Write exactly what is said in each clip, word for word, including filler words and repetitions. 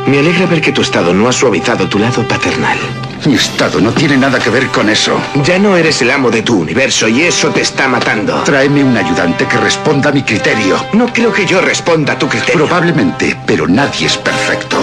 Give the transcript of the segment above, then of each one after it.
Me alegra ver que tu estado no ha suavizado tu lado paternal. Mi estado no tiene nada que ver con eso. Ya no eres el amo de tu universo y eso te está matando. Tráeme un ayudante que responda a mi criterio. No creo que yo responda a tu criterio. Probablemente, pero nadie es perfecto.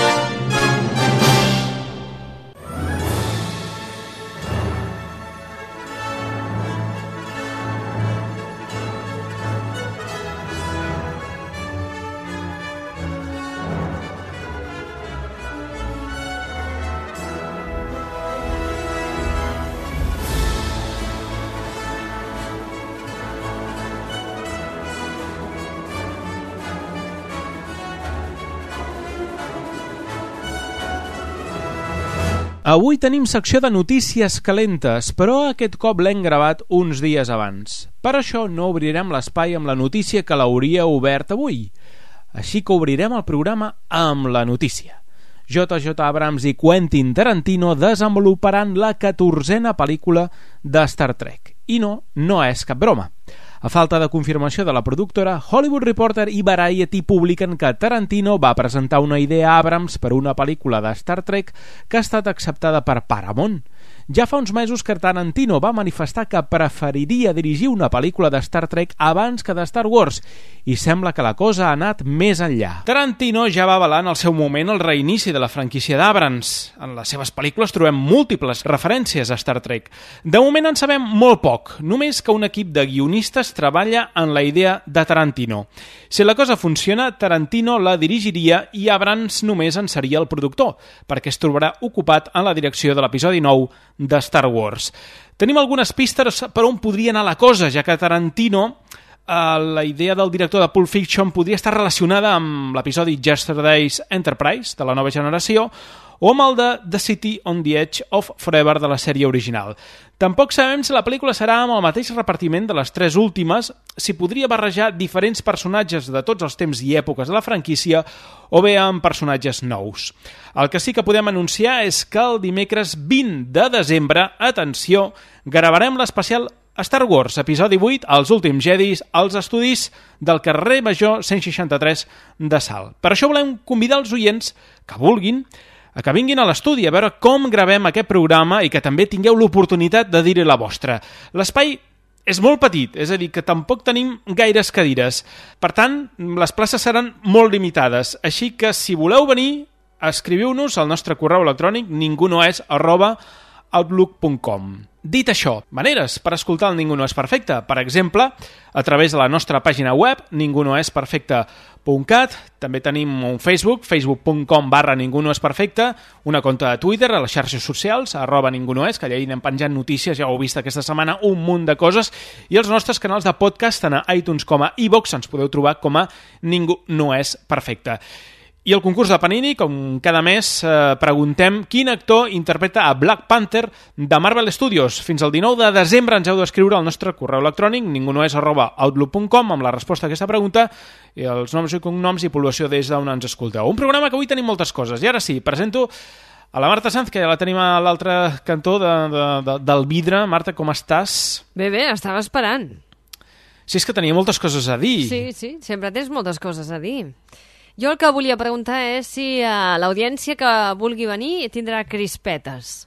Avui tenim secció de notícies calentes, però aquest cop l'hem gravat uns dies abans. Per això no obrirem l'espai amb la notícia que l'hauria obert avui. Així que obrirem el programa amb la notícia. J J Abrams i Quentin Tarantino desenvoluparan la catorzena pel·lícula de Star Trek. I no, no és cap broma. A falta de confirmació de la productora, Hollywood Reporter i Variety publiquen que Tarantino va presentar una idea a Abrams per una pel·lícula de Star Trek que ha estat acceptada per Paramount. Ja fa uns mesos que Tarantino va manifestar que preferiria dirigir una pel·lícula de Star Trek abans que de Star Wars, i sembla que la cosa ha anat més enllà. Tarantino ja va avalar en el seu moment el reinici de la franquícia d'Abrams. En les seves pel·lícules trobem múltiples referències a Star Trek. De moment en sabem molt poc, només que un equip de guionistes treballa en la idea de Tarantino. Si la cosa funciona, Tarantino la dirigiria i Abrams només en seria el productor, perquè es trobarà ocupat en la direcció de l'episodi nou de Star Wars. Tenim algunes pistes per on podria anar la cosa, ja que Tarantino, eh, la idea del director de Pulp Fiction podria estar relacionada amb l'episodi Yesterday's Enterprise, de la nova generació, o amb el de The City on the Edge of Forever de la sèrie original. Tampoc sabem si la pel·lícula serà amb el mateix repartiment de les tres últimes, si podria barrejar diferents personatges de tots els temps i èpoques de la franquícia o bé amb personatges nous. El que sí que podem anunciar és que el dimecres vint de desembre, atenció, gravarem l'especial Star Wars, episodi vuit, Els últims Jedis, als estudis del carrer Major cent seixanta-tres de Salt. Per això volem convidar els oients que vulguin a que vinguin a l'estudi a veure com gravem aquest programa i que també tingueu l'oportunitat de dir-hi la vostra. L'espai és molt petit, és a dir, que tampoc tenim gaires cadires. Per tant, les places seran molt limitades. Així que, si voleu venir, escriviu-nos al nostre correu electrònic ningunoes arroba outlook punt com. Dit això, maneres per escoltar el Ningú no és perfecte. Per exemple, a través de la nostra pàgina web, ningunoesperfecte punt cat. També tenim un Facebook, facebook punt com barra ningú no és perfecte, una compte de Twitter, a les xarxes socials, arroba ningú no és, que allà hi anem penjant notícies, ja ho heu vist aquesta setmana, un munt de coses, i els nostres canals de podcast, tant a iTunes com a iVoox, ens podeu trobar com a Ningú no és perfecte. I el concurs de Panini, com cada mes, eh, preguntem quin actor interpreta a Black Panther de Marvel Studios. Fins al dinou de desembre ens heu d'escriure al nostre correu electrònic ningunoes arroba outlook punt com amb la resposta a aquesta pregunta i els noms i cognoms i població des d'on ens escolteu. Un programa que avui tenim moltes coses. I ara sí, presento a la Marta Sanz, que ja la tenim a l'altre cantó de, de, de, del vidre. Marta, com estàs? Bé, bé, estava esperant. Sí, és que tenia moltes coses a dir. Sí, sí, sempre tens moltes coses a dir. Jo el que volia preguntar és si uh, l'audiència que vulgui venir tindrà crispetes.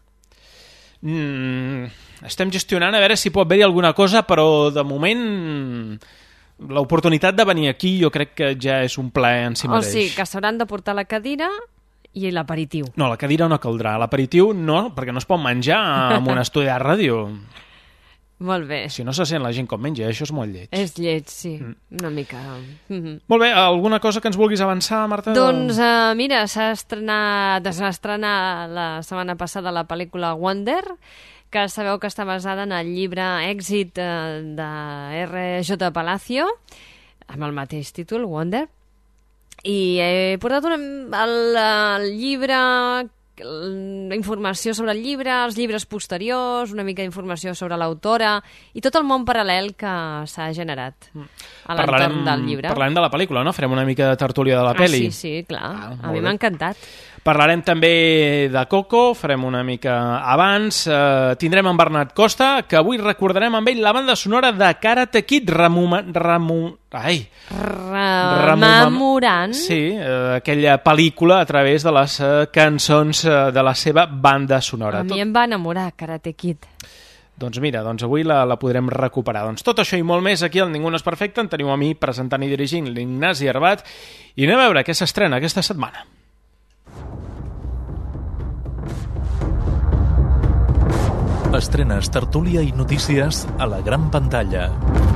Mm, estem gestionant a veure si pot haver-hi alguna cosa, però de moment l'oportunitat de venir aquí jo crec que ja és un plaer en si mateix. O sigui, que s'hauran de portar la cadira i l'aperitiu. No, la cadira no caldrà. L'aperitiu no, perquè no es pot menjar en un estudi de ràdio. Molt bé. Si no se sent la gent com menja, això és molt lleig. És lleig, sí, mm. una mica. Mm-hmm. Molt bé, alguna cosa que ens vulguis avançar, Marta? Doncs uh, mira, s'ha estrenat, s'ha estrenat la setmana passada la pel·lícula Wonder, que sabeu que està basada en el llibre Èxit uh, de R J Palacio, amb el mateix títol, Wonder, i he portat una, el, el llibre... la informació sobre el llibre, els llibres posteriors, una mica d'informació sobre l'autora i tot el món paral·lel que s'ha generat a l'entorn del llibre. Parlarem de la pel·lícula, no? Farem una mica de tertúlia de la ah, pel·li. Sí, sí, clar. Ah, a mi m'ha encantat. Parlarem també de Coco, farem una mica abans. Eh, tindrem en Bernat Costa, que avui recordarem amb ell la banda sonora de Karate Kid, Ramuma, Ramu, ai, rememorant. Sí, eh, aquella pel·lícula a través de les eh, cançons eh, de la seva banda sonora. A mi em va enamorar Karate Kid. Doncs mira, doncs avui la, la podrem recuperar. Doncs tot això i molt més aquí al Ningú no és perfecte. En teniu a mi presentant i dirigint l'Ignasi Arbat. I anem a veure què s'estrena aquesta setmana. Estrenes, tertúlia y noticias a la gran pantalla.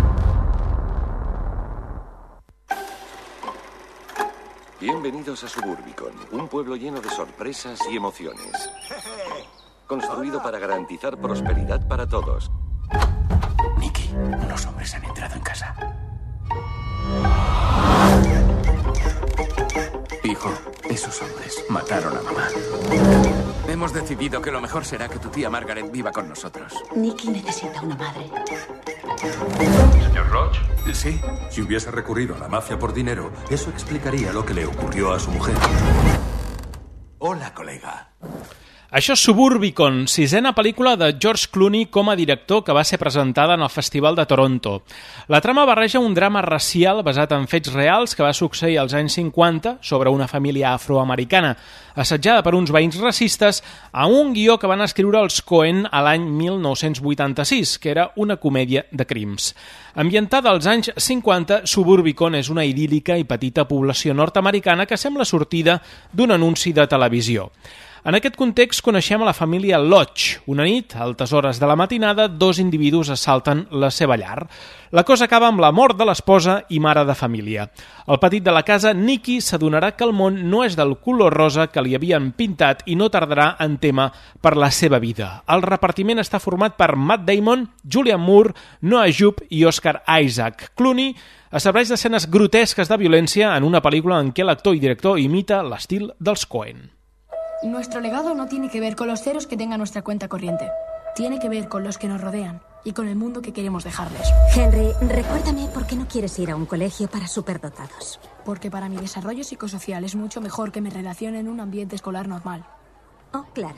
Bienvenidos a Suburbicon, un pueblo lleno de sorpresas y emociones. Construido para garantizar prosperidad para todos. Nicky, unos hombres han entrado en casa. Hijo, esos hombres mataron a mamá. Hemos decidido que lo mejor será que tu tía Margaret viva con nosotros. Nicky necesita una madre. ¿Señor Roach? Sí. Si hubiese recurrido a la mafia por dinero, eso explicaría lo que le ocurrió a su mujer. Hola, colega. Això és Suburbicon, sisena pel·lícula de George Clooney com a director que va ser presentada en el Festival de Toronto. La trama barreja un drama racial basat en fets reals que va succeir als anys cinquanta sobre una família afroamericana assetjada per uns veïns racistes a un guió que van escriure els Coen a l'any mil nou-cents vuitanta-sis, que era una comèdia de crims. Ambientada als anys cinquanta, Suburbicon és una idíl·lica i petita població nord-americana que sembla sortida d'un anunci de televisió. En aquest context coneixem a la família Lodge. Una nit, a altes hores de la matinada, dos individus assalten la seva llar. La cosa acaba amb la mort de l'esposa i mare de família. El petit de la casa, Nicky, s'adonarà que el món no és del color rosa que li havien pintat i no tardarà en tema per la seva vida. El repartiment està format per Matt Damon, Julianne Moore, Noah Jupe i Oscar Isaac. Clooney estableix escenes grotesques de violència en una pel·lícula en què l'actor i director imita l'estil dels Coen. Nuestro legado no tiene que ver con los ceros que tenga nuestra cuenta corriente. Tiene que ver con los que nos rodean y con el mundo que queremos dejarles. Henry, recuérdame por qué no quieres ir a un colegio para superdotados. Porque para mi desarrollo psicosocial es mucho mejor que me relacione en un ambiente escolar normal. Oh, claro.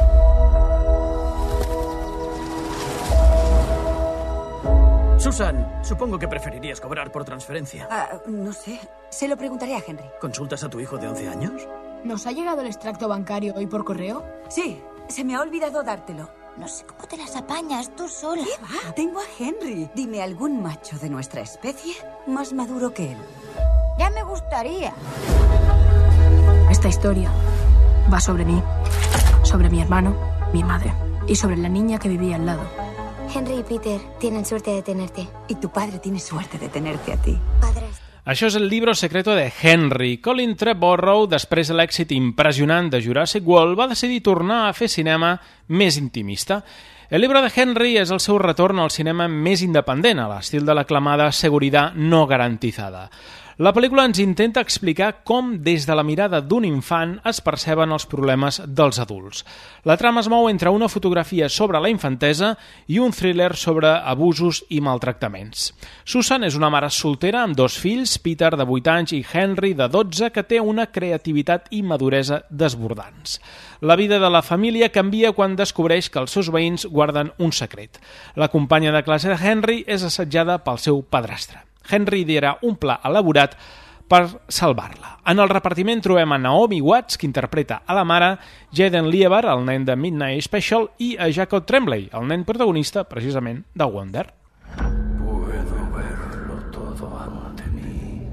Susan, supongo que preferirías cobrar por transferencia. Ah, no sé. Se lo preguntaré a Henry. ¿Consultas a tu hijo de once años? ¿Nos ha llegado el extracto bancario hoy por correo? Sí, se me ha olvidado dártelo. No sé cómo te las apañas tú sola. ¿Qué va? Tengo a Henry. Dime algún macho de nuestra especie más maduro que él. Ya me gustaría. Esta historia va sobre mí, sobre mi hermano, mi madre y sobre la niña que vivía al lado. Henry y Peter tienen suerte de tenerte. Y tu padre tiene suerte de tenerte a ti. Padres. Això és el Libro secreto de Henry. Colin Trevorrow, després de l'èxit impressionant de Jurassic World, va decidir tornar a fer cinema més intimista. El Libro de Henry és el seu retorn al cinema més independent, a l'estil de l'aclamada Seguridad no garantizada. La pel·lícula ens intenta explicar com, des de la mirada d'un infant, es perceben els problemes dels adults. La trama es mou entre una fotografia sobre la infantesa i un thriller sobre abusos i maltractaments. Susan és una mare soltera amb dos fills, Peter, de vuit anys, i Henry, de dotze, que té una creativitat i maduresa desbordants. La vida de la família canvia quan descobreix que els seus veïns guarden un secret. La companya de classe de Henry és assetjada pel seu padrastre. Henry lidera un pla elaborat per salvar-la. En el repartiment trobem a Naomi Watts, que interpreta a la mare, Jaden Lieber, el nen de Midnight Special, i a Jacob Tremblay, el nen protagonista, precisament, de Wonder. Puedo verlo todo ante mí.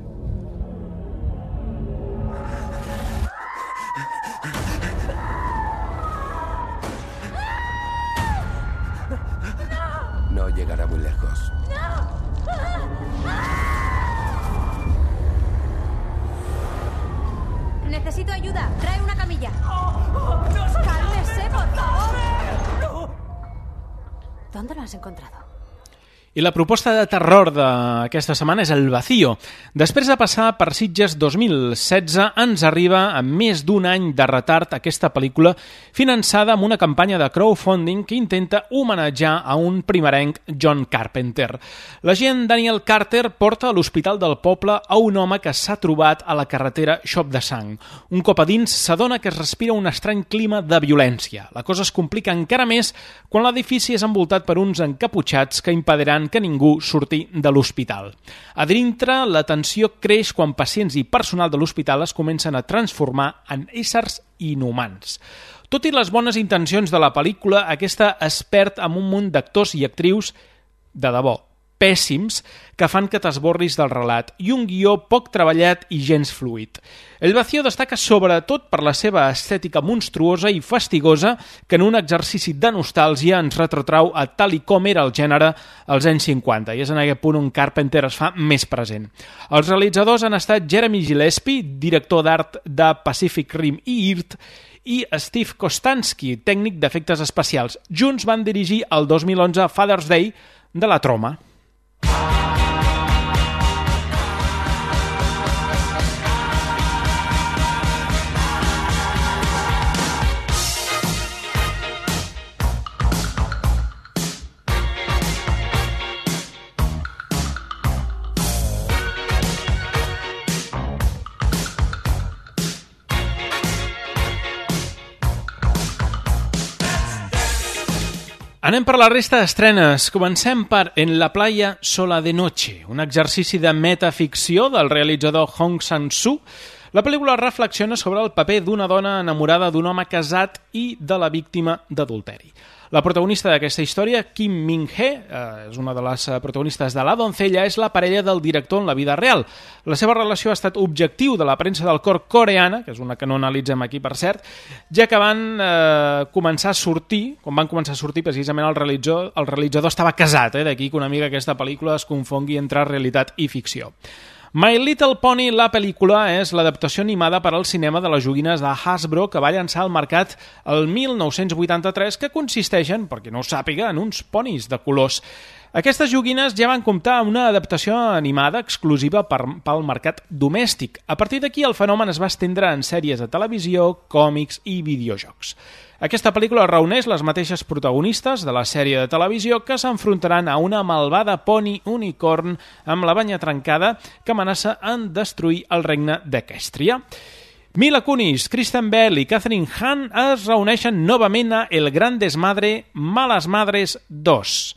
No llegará muy lejos. Necesito ayuda. Trae una camilla. ¡Cálmese, por favor! ¿Dónde lo has encontrado? I la proposta de terror d'aquesta setmana és El Vacío. Després de passar per Sitges dos mil setze, ens arriba amb més d'un any de retard aquesta pel·lícula finançada amb una campanya de crowdfunding que intenta homenatjar a un primerenc John Carpenter. L'agent Daniel Carter porta a l'hospital del poble a un home que s'ha trobat a la carretera Xop de Sang. Un cop a dins s'adona que es respira un estrany clima de violència. La cosa es complica encara més quan l'edifici és envoltat per uns encaputxats que impediran que ningú surti de l'hospital. A dintre, la tensió creix quan pacients i personal de l'hospital es comencen a transformar en éssers inhumans. Tot i les bones intencions de la pel·lícula, aquesta es perd amb un munt d'actors i actrius de debò pèssims que fan que t'esborris del relat i un guió poc treballat i gens fluid. El Vacío destaca sobretot per la seva estètica monstruosa i fastigosa que en un exercici de nostàlgia ens retrotrau a tal i com era el gènere als anys cinquanta, i és en aquest punt on Carpenter es fa més present. Els realitzadors han estat Jeremy Gillespie, director d'art de Pacific Rim i I R T, i Steve Kostanski, tècnic d'efectes especials. Junts van dirigir el dos mil onze Father's Day de la Troma. Anem per la resta d'estrenes. Comencem per En la playa sola de noche, un exercici de metaficció del realitzador Hong Sang-soo. La pel·lícula reflexiona sobre el paper d'una dona enamorada d'un home casat i de la víctima d'adulteri. La protagonista d'aquesta història, Kim Min-hee, eh, és una de les protagonistes de La doncella, és la parella del director en la vida real. La seva relació ha estat objectiu de la premsa del cor coreana, que és una que no analitzem aquí, per cert, ja que van eh, començar a sortir, quan van començar a sortir, precisament el realitzador, el realitzador estava casat, eh, d'aquí que una mica aquesta pel·lícula es confongui entre realitat i ficció. My Little Pony, la pel·lícula, és l'adaptació animada per al cinema de les joguines de Hasbro que va llançar al mercat el mil nou-cents vuitanta-tres, que consisteixen, per qui no ho sàpiga, en uns ponis de colors. Aquestes joguines ja van comptar amb una adaptació animada exclusiva per, pel mercat domèstic. A partir d'aquí el fenomen es va estendre en sèries de televisió, còmics i videojocs. Aquesta pel·lícula reuneix les mateixes protagonistes de la sèrie de televisió que s'enfrontaran a una malvada poni unicorn amb la banya trencada que amenaça en destruir el regne d'Equestria. Mila Kunis, Kristen Bell i Catherine Hahn es reuneixen novament a El gran desmadre Malas Madres dos.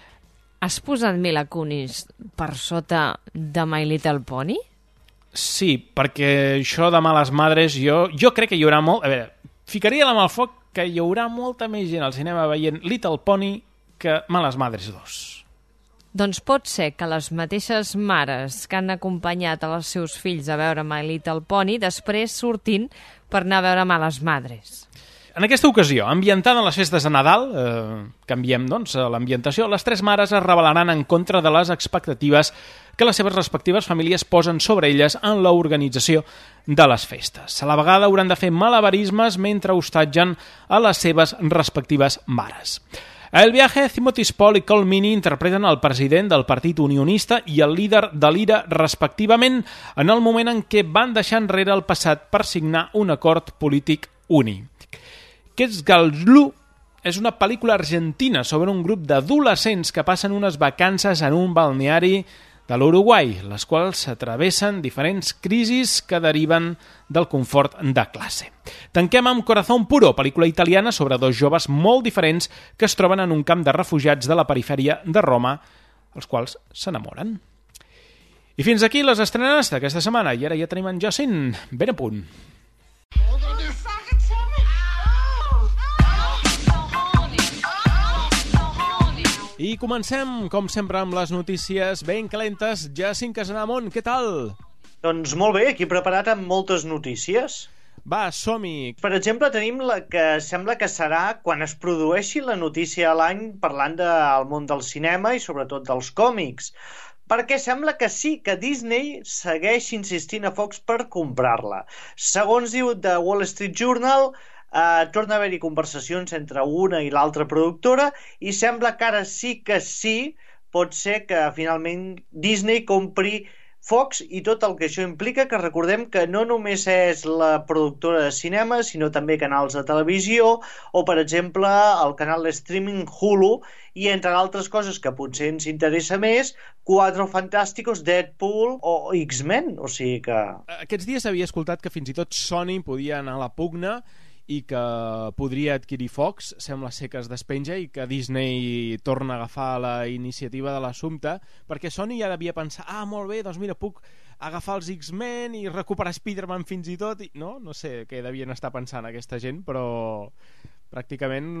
Has posat Mila Kunis per sota de My Little Pony? Sí, perquè això de Malas Madres jo, jo crec que hi haurà molt... A veure, ficaria la mà al foc que hi haurà molta més gent al cinema veient Little Pony que Malas Madres dos. Doncs pot ser que les mateixes mares que han acompanyat els seus fills a veure My Little Pony després surtin per anar a veure Malas Madres. En aquesta ocasió, ambientada en les festes de Nadal, eh, canviem doncs l'ambientació, les tres mares es rebel·laran en contra de les expectatives que les seves respectives famílies posen sobre elles en l'organització de les festes. A la vegada hauran de fer malabarismes mentre hostatgen a les seves respectives mares. A El viaje, Timothy Spall i Colm Meaney interpreten el president del Partit Unionista i el líder de l'I R A, respectivament, en el moment en què van deixar enrere el passat per signar un acord polític únic. Quetzalcoatl és una pel·lícula argentina sobre un grup d'adolescents que passen unes vacances en un balneari de l'Uruguai, les quals s'atravessen diferents crisis que deriven del confort de classe. Tanquem amb Corazón Puro, pel·lícula italiana sobre dos joves molt diferents que es troben en un camp de refugiats de la perifèria de Roma, els quals s'enamoren. I fins aquí les estrenes d'aquesta setmana, i ara ja tenim en Jacint ben a punt. I comencem, com sempre, amb les notícies ben calentes. Jacint Casademont, què tal? Doncs molt bé, aquí preparat amb moltes notícies. Va, som-hi. Per exemple, tenim la que sembla que serà quan es produeixi la notícia a l'any parlant del món del cinema i sobretot dels còmics. Perquè sembla que sí, que Disney segueix insistint a Fox per comprar-la. Segons diu The Wall Street Journal, Uh, torna a haver-hi conversacions entre una i l'altra productora i sembla que ara sí que sí pot ser que finalment Disney compri Fox i tot el que això implica, que recordem que no només és la productora de cinema, sinó també canals de televisió o, per exemple, el canal de streaming Hulu i, entre altres coses que potser ens interessa més, Quatre Fantàsticos, Deadpool o X-Men. O sigui que... Aquests dies havia escoltat que fins i tot Sony podia anar a la pugna i que podria adquirir Fox, sembla ser que es despenja i que Disney torna a agafar la iniciativa de l'assumpte, perquè Sony ja devia pensar, ah, molt bé, doncs mira, puc agafar els X-Men i recuperar Spider-Man fins i tot, i... no? No sé què devien estar pensant aquesta gent, però pràcticament,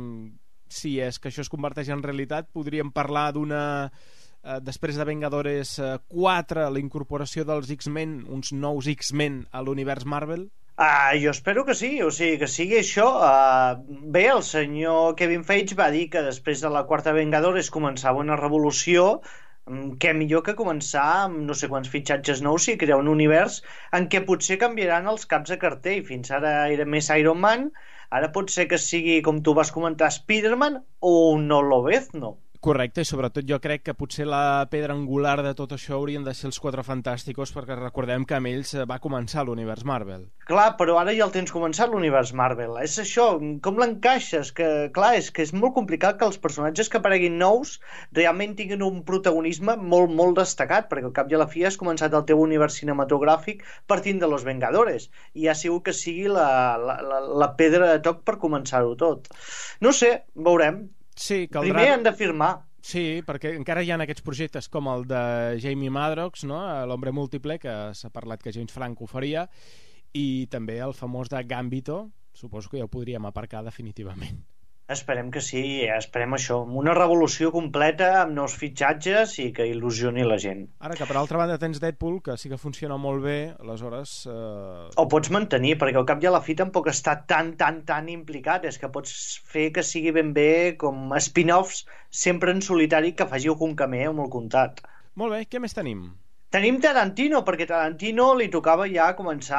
si és que això es converteix en realitat, podríem parlar d'una... Eh, després de Vengadores quatre, la incorporació dels X-Men, uns nous X-Men a l'univers Marvel. Uh, jo espero que sí, o sigui, que sigui això. Uh, bé, el senyor Kevin Feige va dir que després de la quarta Vengadores començava una revolució. Què millor que començar amb no sé quants fitxatges nous i crear un univers en què potser canviaran els caps de cartell. Fins ara era més Iron Man, ara pot ser que sigui, com tu vas comentar, Spider-Man o un nou Lobezno. Correcte, i sobretot jo crec que potser la pedra angular de tot això haurien de ser els Quatre Fantàsticos, perquè recordem que amb ells va començar l'univers Marvel. Clar, però ara ja el tens començat l'univers Marvel. És això, com l'encaixes? Que, clar, és que és molt complicat que els personatges que apareguin nous realment tinguin un protagonisme molt, molt destacat, perquè al cap i a la fi has començat el teu univers cinematogràfic partint de Los Vengadores, i ha sigut que sigui la, la, la, la pedra de toc per començar-ho tot. No sé, veurem. Sí, caldrà... Primer han de firmar. Sí, perquè encara hi ha aquests projectes com el de Jamie Madrox, no? L'Hombre Múltiple, que s'ha parlat que James Franco faria, i també el famós de Gambito, suposo que ja ho podríem aparcar definitivament. Esperem que sí, esperem això. Una revolució completa amb nous fitxatges i que il·lusioni la gent. Ara que per altra banda tens Deadpool, que sí que funciona molt bé, aleshores... Eh... O pots mantenir, perquè al cap i a la fi tampoc està tan, tan, tan implicat. És que pots fer que sigui ben bé com spin-offs sempre en solitari que faci algun cameo molt comptat. Molt bé, què més tenim? Tenim Tarantino, perquè Tarantino li tocava ja començar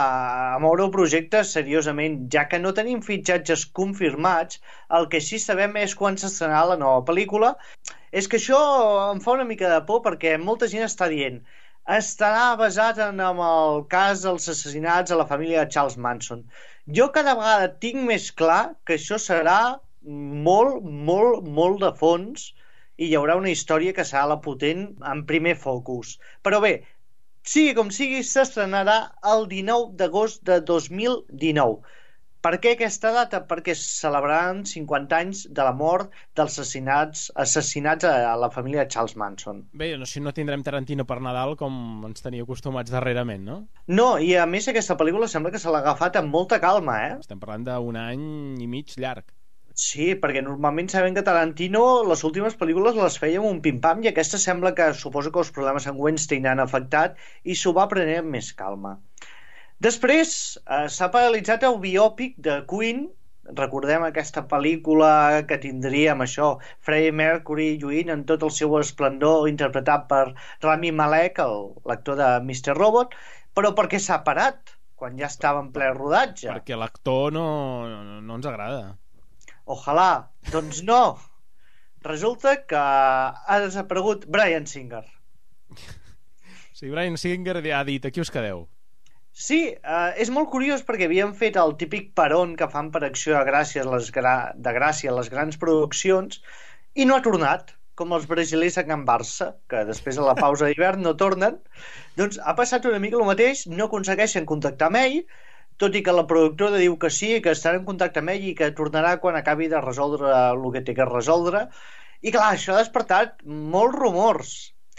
a moure el projecte seriosament, ja que no tenim fitxatges confirmats. El que sí sabem és quan s'estrenarà la nova pel·lícula. És que això em fa una mica de por, perquè molta gent està dient estarà basat en el cas dels assassinats a la família de Charles Manson. Jo cada vegada tinc més clar que això serà molt, molt, molt de fons, i hi haurà una història que serà la potent en primer focus. Però bé, sigui com sigui, s'estrenarà el dinou d'agost de dos mil dinou. Per què aquesta data? Perquè es celebraran cinquanta anys de la mort dels assassinats, assassinats a la família de Charles Manson. Bé, no, si no tindrem Tarantino per Nadal com ens tenia acostumats darrerament, no? No, i a més aquesta pel·lícula sembla que se l'ha agafat amb molta calma, eh? Estem parlant d'un any i mig llarg. Sí, perquè normalment sabem que Tarantino les últimes pel·lícules les feia amb un pim-pam i aquesta sembla que suposo que els problemes amb Weinstein han afectat i s'ho va prenent amb més calma. Després eh, s'ha paralitzat el biòpic de Queen. Recordem aquesta pel·lícula que tindríem això, Freddie Mercury lluint en tot el seu esplendor interpretat per Rami Malek, l'actor de mister Robot, però per què s'ha parat quan ja estava en ple rodatge? Perquè l'actor no, no, no ens agrada. Ojalà, doncs no. Resulta que ha desaparegut Bryan Singer. Sí, Bryan Singer ha dit, aquí us quedeu. Sí, eh, és molt curiós perquè havien fet el típic peron que fan per Acció de Gràcia, les gra... de Gràcia les grans produccions, i no ha tornat, com els brasilers a Can Barça, que després de la pausa d'hivern no tornen. Doncs ha passat una mica el mateix, no aconsegueixen contactar amb ell, tot i que la productora diu que sí, que estarà en contacte amb ell i que tornarà quan acabi de resoldre el que té que resoldre. I clar, això ha despertat molts rumors.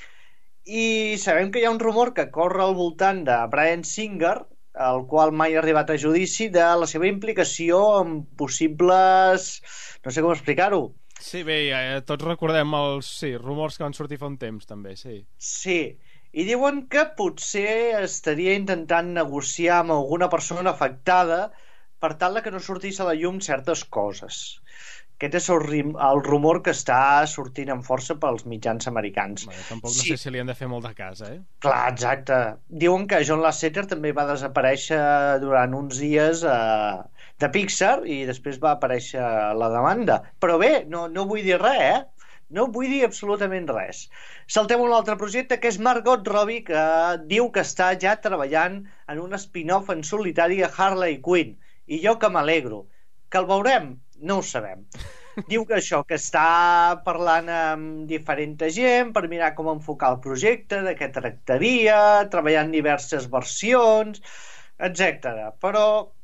I sabem que hi ha un rumor que corre al voltant de Bryan Singer, el qual mai ha arribat a judici, de la seva implicació en possibles... no sé com explicar-ho. Sí, bé, eh, tots recordem els sí, rumors que van sortir fa un temps, també, sí. Sí, i diuen que potser estaria intentant negociar amb alguna persona afectada per tal que no sortís a la llum certes coses. Aquest és el, el rumor que està sortint amb força pels mitjans americans. Bé, tampoc no sí. sé si li han de fer molt de cas, eh? Clar, exacte. Diuen que John Lasseter també va desaparèixer durant uns dies eh, de Pixar i després va aparèixer la demanda. Però bé, no, no vull dir res, eh? No vull dir absolutament res. Saltem un altre projecte, que és Margot Robbie, que diu que està ja treballant en un spin-off en solitari a Harley Quinn. I jo que m'alegro. Que el veurem? No ho sabem. Diu que això, que està parlant amb diferent gent per mirar com enfocar el projecte, de què tractaria, treballant diverses versions, etcètera. Però,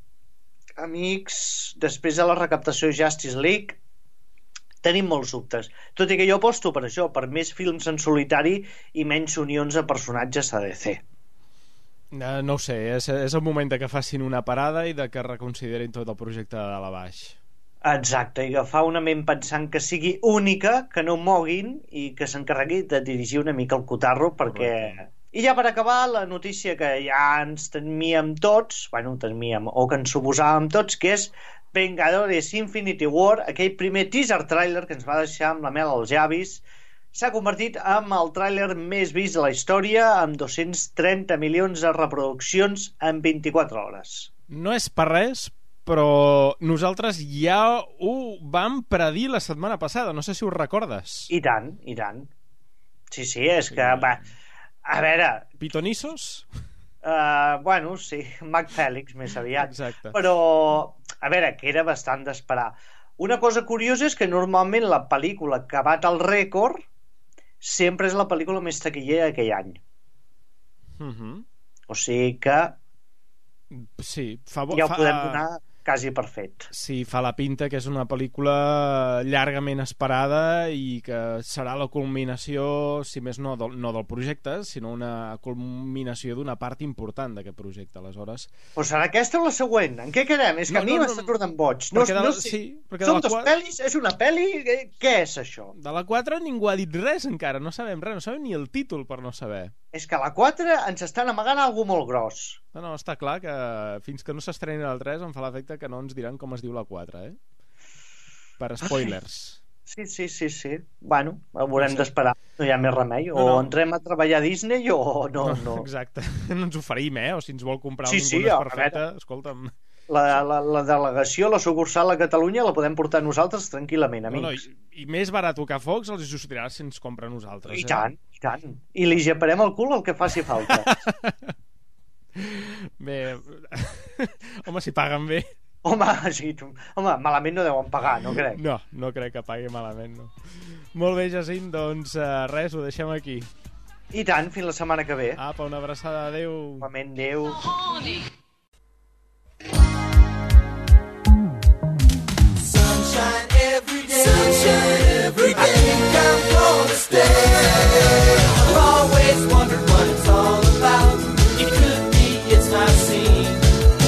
amics, després de la recaptació Justice League, tenim molts dubtes. Tot i que jo aposto per això, per més films en solitari i menys unions de personatges a D C. No, no ho sé, és, és el moment de que facin una parada i de que reconsiderin tot el projecte de dalt a baix. Exacte, i agafar una ment pensant que sigui única, que no moguin i que s'encarregui de dirigir una mica el cotarro, perquè... Correcte. I ja per acabar, la notícia que ja ens temíem tots, bueno, temíem, o que ens suposàvem tots, que és Vengadores Infinity War, aquell primer teaser trailer que ens va deixar amb la mel als llavis, s'ha convertit en el tràiler més vist de la història, amb dos-cents trenta milions de reproduccions en vint-i-quatre hores. No és per res, però nosaltres ja ho vam predir la setmana passada, no sé si ho recordes. I tant, i tant. Sí, sí, és que... Va, a veure... Pitonissos? Uh, bueno, sí, Mac Fèlix més aviat. Exacte. Però, a veure, que era bastant d'esperar. Una cosa curiosa és que normalment la pel·lícula que bat el rècord sempre és la pel·lícula més taquillera d'aquell any. Uh-huh. O sigui que sí, fa bo, ja ho fa... podem donar quasi per fet. Sí, fa la pinta que és una pel·lícula llargament esperada i que serà la culminació, si més no, del, no del projecte, sinó una culminació d'una part important d'aquest projecte, aleshores. Però serà aquesta o la següent? En què quedem? És que no, a mi no, m'està no, tornant boig. No, de, no sé. Sí, Són dos quatre... pel·lis? És una pel·li? Què és això? De la quatre ningú ha dit res encara, no sabem res, no sabem ni el títol per no saber. És que a la quatre ens estan amagant alguna molt gros. No, no, està clar que fins que no s'estreni el tres em fa l'efecte que no ens diran com es diu la quatre, eh? Per spoilers. Sí, sí, sí, sí. Bueno, haurem sí. d'esperar. No hi ha més remei. O no, no. entrem a treballar a Disney o no, no. Exacte. No ens oferim, eh? O si ens vol comprar sí, un sí, ningú perfecte, escolta'm... La, la, la delegació, la sucursal a Catalunya la podem portar nosaltres tranquil·lament, amics. No, no, i, i més barat que Fox els succedirà si ens compra nosaltres. I eh? tant, i tant. I li geparem el cul el que faci falta. Bé, home, si paguen bé. Home, sí, home, malament no deuen pagar, no crec. No, no crec que pagui malament, no. Molt bé, Jacint, doncs uh, res, ho deixem aquí. I tant, fins la setmana que ve. Apa, una abraçada, adéu. Igualment, adéu. Sunshine every day. Sunshine every day. I think I'm gonna stay. I've always wondered what it's all about. It could be it's my scene.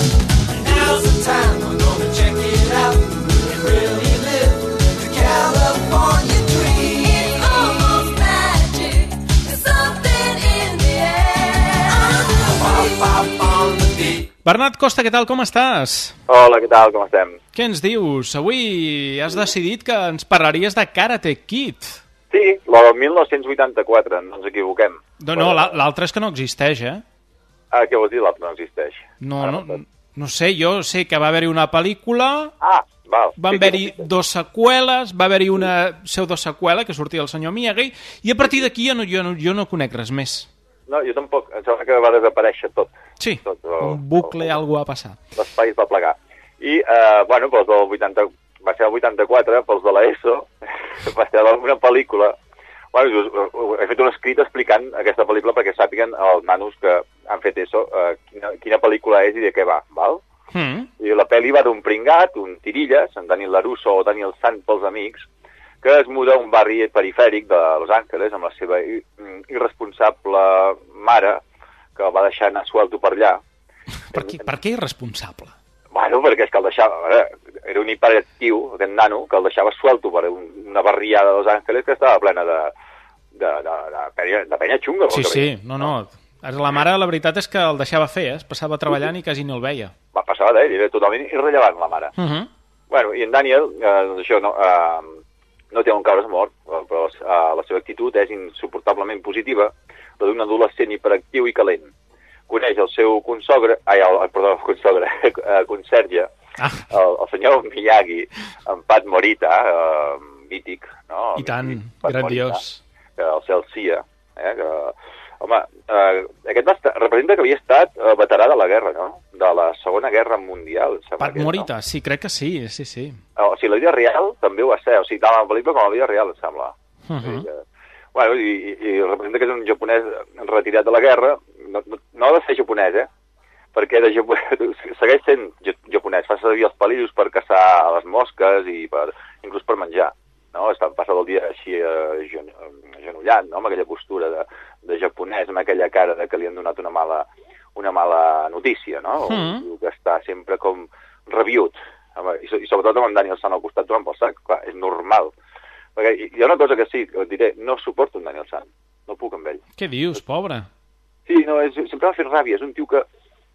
Now's the time I'm gonna check it out and really live the California dream. It's almost magic. There's something in the air. Pop, pop on the beat. Bernat Costa, què tal, com estàs? Hola, què tal, com estem? Què ens dius? Avui has decidit que ens parlaries de Karate Kid. Sí, la del mil nou-cents vuitanta-quatre, no ens equivoquem. No, no, l'altre és que no existeix, eh? Ah, què vols dir, l'altre no existeix? No, no, no, no sé, jo sé que va haver-hi una pel·lícula... Ah, val. Van haver-hi dos seqüeles, va haver-hi una pseudoseqüela que sortia el senyor Miyagi, i a partir d'aquí jo, no, jo, no, jo no conec res més. No, jo tampoc, em sembla que va desaparèixer tot. Sí, tot, el, un bucle, el, algú va passar. L'espai es va plegar. I, eh, bueno, pels del vuitanta, va ser el vuitanta-quatre, pels de l'ESO, va ser una pel·lícula. Bueno, us, he fet un escrit explicant aquesta pel·lícula perquè sàpiguen els nanos que han fet ESO eh, quina, quina pel·lícula és i de què va, val? Mm. I la pel·li va d'un pringat, un tirilles, en Daniel LaRusso o Daniel Sant pels amics, que es muda a un barri perifèric de Los Angeles amb la seva irresponsable mare, que el va deixar anar suelto per allà. Per què, per què irresponsable? Bueno, perquè és que el deixava... Veure, era un hiperactiu, aquest nano, que el deixava suelto per un, una barriada de Los Angeles que estava plena de, de, de, de, penya, de penya xunga. Sí, sí, no, no. La mare, la veritat és que el deixava fer, eh? Es passava treballant i quasi no el veia. Va passar d'ell, era totalment irrellevant, la mare. Uh -huh. Bueno, i en Daniel, eh, doncs això, no... Eh, no té un cabres mort, però uh, la seva actitud és insuportablement positiva, la d'un adolescent hiperactiu i calent. Coneix el seu consogre, ai, el, perdó, el consogre, uh, conserge, ah. el, el senyor Miyagi, en Pat Morita, uh, mític, no? I tant, Per grandiós. Que el cel sia, eh? Que, home, eh, aquest va estar, representa que havia estat eh, veterà de la guerra, no? De la Segona Guerra Mundial. Pat Morita, no? Sí, crec que sí, sí, sí. O sigui, la vida real també ho va ser, o sigui, tant la pel·lícula com la vida real, em sembla. Uh -huh. O sigui que, bueno, i, i, i representa que és un japonès retirat de la guerra, no, no, no ha de ser japonès, eh? Perquè de japonès, segueix sent japonès, fa servir els palillos per caçar les mosques i per, inclús per menjar, no? Està passat el dia així eh, agenollat, no? Amb aquella postura de, de japonès, amb aquella cara de que li han donat una mala, una mala notícia, no? Mm. Que està sempre com rabiut, i, i sobretot amb en Daniel San al costat donant pel sac, clar, és normal. Perquè hi ha una cosa que sí, que et diré, no suporto en Daniel San, no puc amb ell. Què dius, pobre? Sí, no, és, sempre m'ha fet ràbia, és un tio que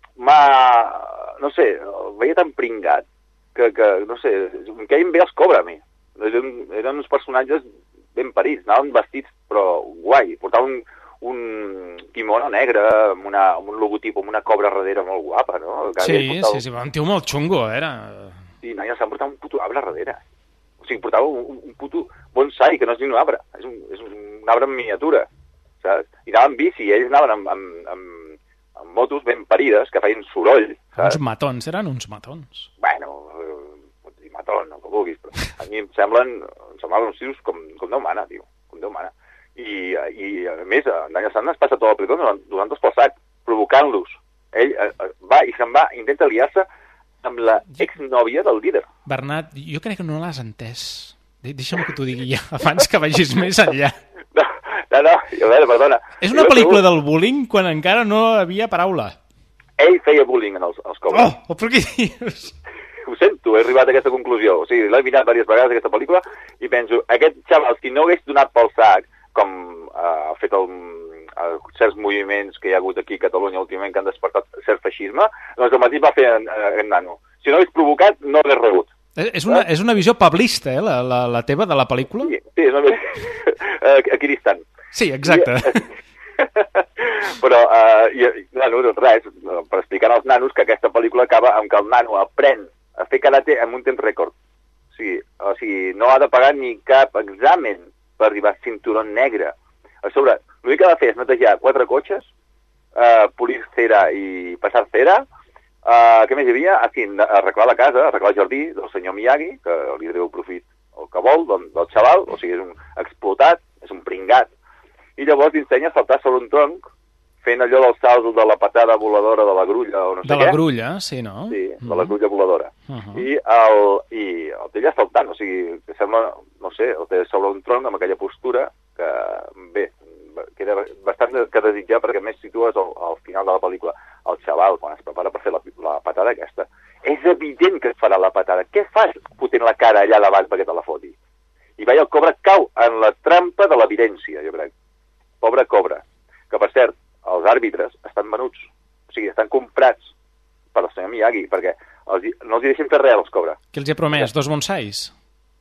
m'ha, no sé, el veia tan pringat, que, que no sé, em queien bé els Cobra a mi. Eren, eren uns personatges ben parits, anaven vestits però guai, portaven un, un kimono negre amb, una, amb un logotip, amb una cobra darrere molt guapa, no? Que sí, portava... sí, sí, un tio molt xungo, era... Sí, Daniel San portava un puto arbre darrere. O sigui, portava un, un puto bonsai, que no és ni un arbre, és un, és un arbre en miniatura, saps? I anaven en bici, i ells anaven amb, amb, amb, amb motos ben parides, que feien soroll, saps? Uns matons, eren uns matons. Bueno, eh, matons, no que vulguis, però a mi em semblen, em semblaven uns tios com, com Déu mana, tio, com Déu mana. I, i a més, en Daniel San es passa tota la pel·lícula donant, donant-los pel sac, provocant-los. Ell eh, va i se'n va, intenta liar-se amb la exnòvia del líder. Bernat, jo crec que no l'has entès. De Deixa'm que t'ho digui ja, abans que vagis més enllà. No, no, no, a veure, perdona. És una pel·lícula del bullying quan encara no havia paraula. Ell feia bullying en els, els Cobra. Oh, però què dius? Ho sento, he arribat a aquesta conclusió. O sigui, l'he mirat diverses vegades aquesta pel·lícula i penso, aquest xaval, si no hagués donat pel sac, com uh, ha fet el, uh, certs moviments que hi ha hagut aquí a Catalunya últimament que han despertat cert feixisme, doncs el mateix va fer en, uh, en Nano. Si no hagués provocat, no hagués rebut. És una, és una visió pablista, eh, la, la, la teva, de la pel·lícula? Sí, sí és una visió equidistant. Sí, exacte. I, però, uh, i, bueno, doncs res, per explicar als nanos que aquesta pel·lícula acaba amb que el nano aprèn a fer karate en un temps rècord. O sigui, o sigui, no ha de pagar ni cap examen per arribar a cinturó negre. A sobre, l'únic que ha de fer és netejar quatre cotxes, uh, polir cera i passar cera. Uh, què més hi havia? Aquí, arreglar la casa, arreglar el jardí del senyor Miyagi, que li treu profit el que vol del, del xaval, o sigui, és un explotat, és un pringat. I llavors t'ensenya a saltar sobre un tronc, fent allò del salt de la patada voladora de la grulla o no sé què. De la grulla, sí, no? Sí, de la grulla voladora. Uh -huh. I el, i el té allà saltant, o sigui, que sembla, no sé, el té sobre un tronc amb aquella postura que, bé, queda bastant que desitjar perquè més situes al, al final de la pel·lícula el xaval quan es prepara per fer la, la patada aquesta. És evident que et farà la patada. Què fas fotent la cara allà davant perquè te la foti? I veia el Cobra cau en la trampa de l'evidència, jo crec. Pobre Cobra, que per cert, els àrbitres estan venuts, o sigui, estan comprats per el senyor Miyagi, perquè els, no els hi deixen fer res als Cobra. Què els hi ha promès? Sí. Dos bonsais?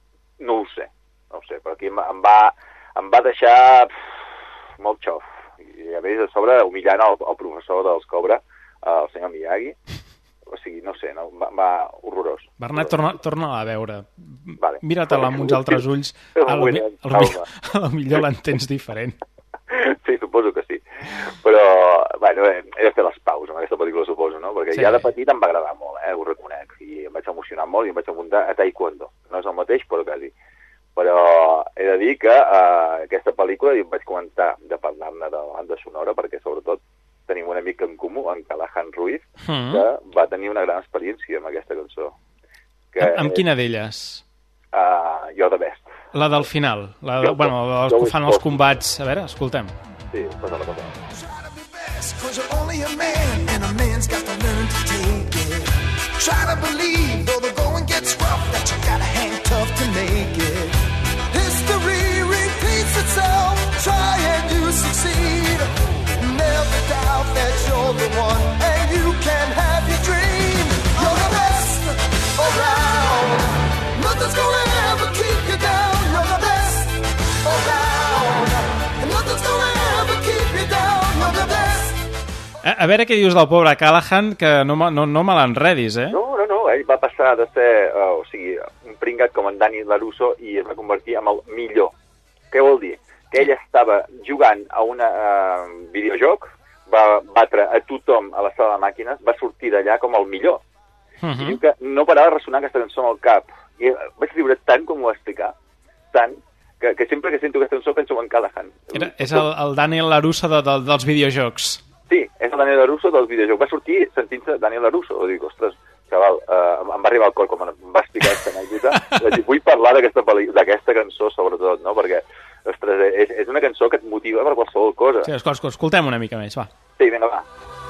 No ho sé, no ho sé, però aquí em, em, va, em va deixar pff, molt xof. I a més, a sobre, humillant el, el professor dels Cobra, el senyor Miyagi, o sigui, no sé, no, va, va horrorós. Bernat, torna, torna a veure. Vale. Mira-te-la amb uns altres ulls, a lo, a lo, a lo millor l'entens diferent. Sí, suposo que sí. Però, bueno, he de fer les paus amb aquesta pel·lícula, suposo, no? Perquè sí. Ja de petit em va agradar molt, eh? Ho reconec. I em vaig emocionar molt i em vaig apuntar a Taekwondo. No és el mateix, però quasi. Però he de dir que uh, aquesta pel·lícula, i em vaig comentar de parlar-ne de la banda sonora, perquè sobretot tenim un amic en comú, en Callahan Ruiz, mm. que va tenir una gran experiència amb aquesta cançó. Que amb, amb quina d'elles? Uh, You're the Best. La del final, la de, jo, bueno, la dels que fan els combats. A veure, escoltem. Sí, posa-la, posa-la. Cause you're only a man, and a man's got to learn to take it. Try to believe, though the going gets rough, that you gotta hang tough to make it. History repeats itself, try and you succeed. Never doubt that you're the one, and you can have your dream. You're the best around, nothing's gonna ever keep you down. You're the best around, and nothing's gonna ever keep you down. You're the best. A, a veure què dius del pobre Callahan, que no, no, no me l'enredis, eh? No, no, no, ell va passar de ser, uh, o sigui, un pringat com en Dani LaRusso i es va convertir en el millor. Què vol dir? Que ell estava jugant a un uh, videojoc, va batre a tothom a la sala de màquines, va sortir d'allà com el millor. Uh-huh. I diu que no parava de ressonar aquesta cançó en el cap. I vaig riure tant com ho va explicar, tant, que, que sempre que sento aquesta cançó penso en Callahan. Era, és el, el Daniel LaRusso de, de, dels videojocs. Sí, és el Daniel LaRusso dels videojocs. Va sortir sentint-se Daniel LaRusso. O dic, ostres, xaval, uh, em va arribar al cor com em va explicar aquesta anècdota. Vull parlar d'aquesta cançó, sobretot, no? Perquè ostres, és, és una cançó que et motiva per qualsevol cosa. Sí, escoltem una mica més, va. Sí, vinga, va.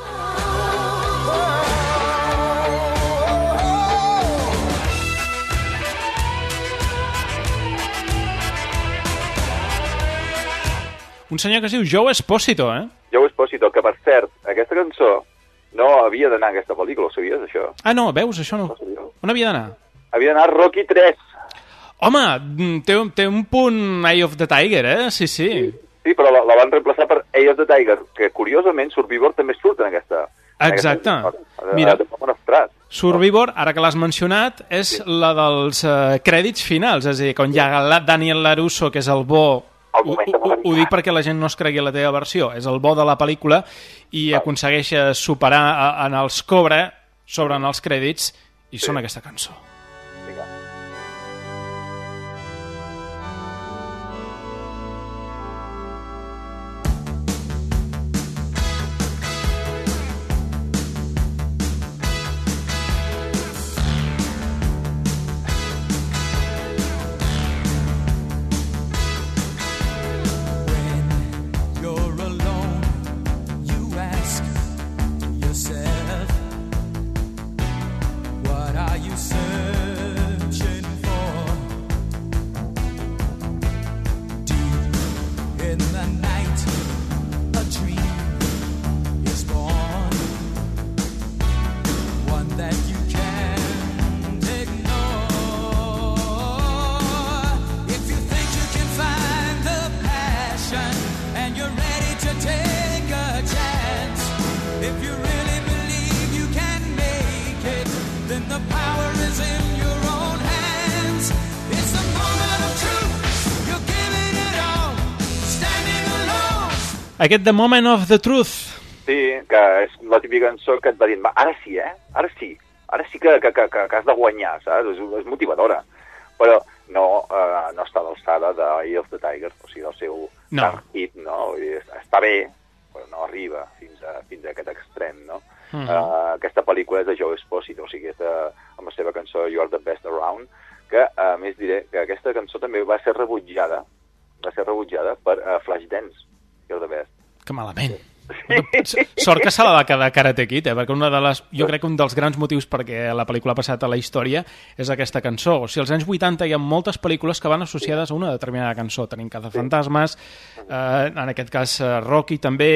Un senyor que es diu Joe Esposito, eh? Joe Esposito, que per cert, aquesta cançó no havia d'anar a aquesta pel·lícula, ho sabies, això? Ah, no, veus, això no. no On havia d'anar? Havia d'anar a Rocky tres. Home, té, té un punt Eye of the Tiger, eh? Sí, sí. Sí, sí però la, la van reemplaçar per Eye of the Tiger, que curiosament Survivor també surt en aquesta... Exacte. En aquesta, Mira, Survivor, ara que l'has mencionat, és sí. la dels uh, crèdits finals, és a dir, quan hi ha Daniel LaRusso, que és el bo... Ho, ho, ho dic perquè la gent no es cregui la teva versió, és el bo de la pel·lícula i ah. aconsegueix superar a, en els Cobra sobre en els crèdits i sí. sona aquesta cançó. Aquest The Moment of the Truth. Sí, que és la típica cançó que et va dir, ara sí, eh? Ara sí. Ara sí que, que, que, que has de guanyar, saps? És, és motivadora. Però no, uh, no està a l'alçada de Eye of the Tiger, o sigui, del seu no. hit, no? Està bé, però no arriba fins a, fins a aquest extrem, no? Uh-huh. uh, aquesta pel·lícula és de Joe Esposito, o sigui, és de, amb la seva cançó You Are the Best Around, que a més diré que aquesta cançó també va ser rebutjada, va ser rebutjada per uh, Flashdance. The best. Que malament. Sí. Sort que se la va quedar Karate Kid, eh? Perquè una de les, jo crec que un dels grans motius perquè la pel·lícula ha passat a la història és aquesta cançó. O sigui, als anys vuitanta hi ha moltes pel·lícules que van associades a una determinada cançó. Tenim Cazafantasmes, eh, en aquest cas Rocky també,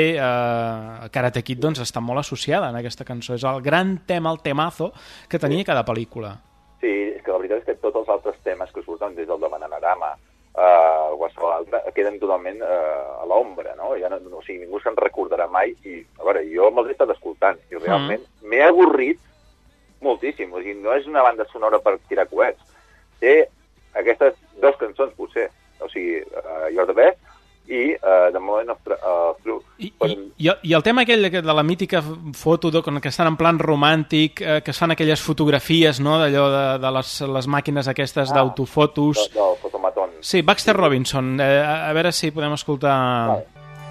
eh, Karate Kid doncs està molt associada en aquesta cançó. És el gran tema, el temazo que tenia cada pel·lícula. Sí, és que la veritat és que tots els altres temes que surten des del de Bananarama, Uh, qualsevol altre, queden totalment uh, a l'ombra, no? Ja no, no? O sigui, ningú se'n recordarà mai i, a veure, jo me'ls he estat escoltant i realment mm. m'he avorrit moltíssim, o sigui, no és una banda sonora per tirar coets, té aquestes dues cançons, potser, o sigui, uh, You're the Best i uh, The Moment of uh, Truth. I, i, I el tema aquell de la mítica foto de, que estan en plan romàntic, eh, que es fan aquelles fotografies, no?, d'allò de, de les, les màquines aquestes ah, d'autofotos. Del, del fotomaton. Sí, Baxter Robinson. Eh, a, a veure si podem escoltar... Vale.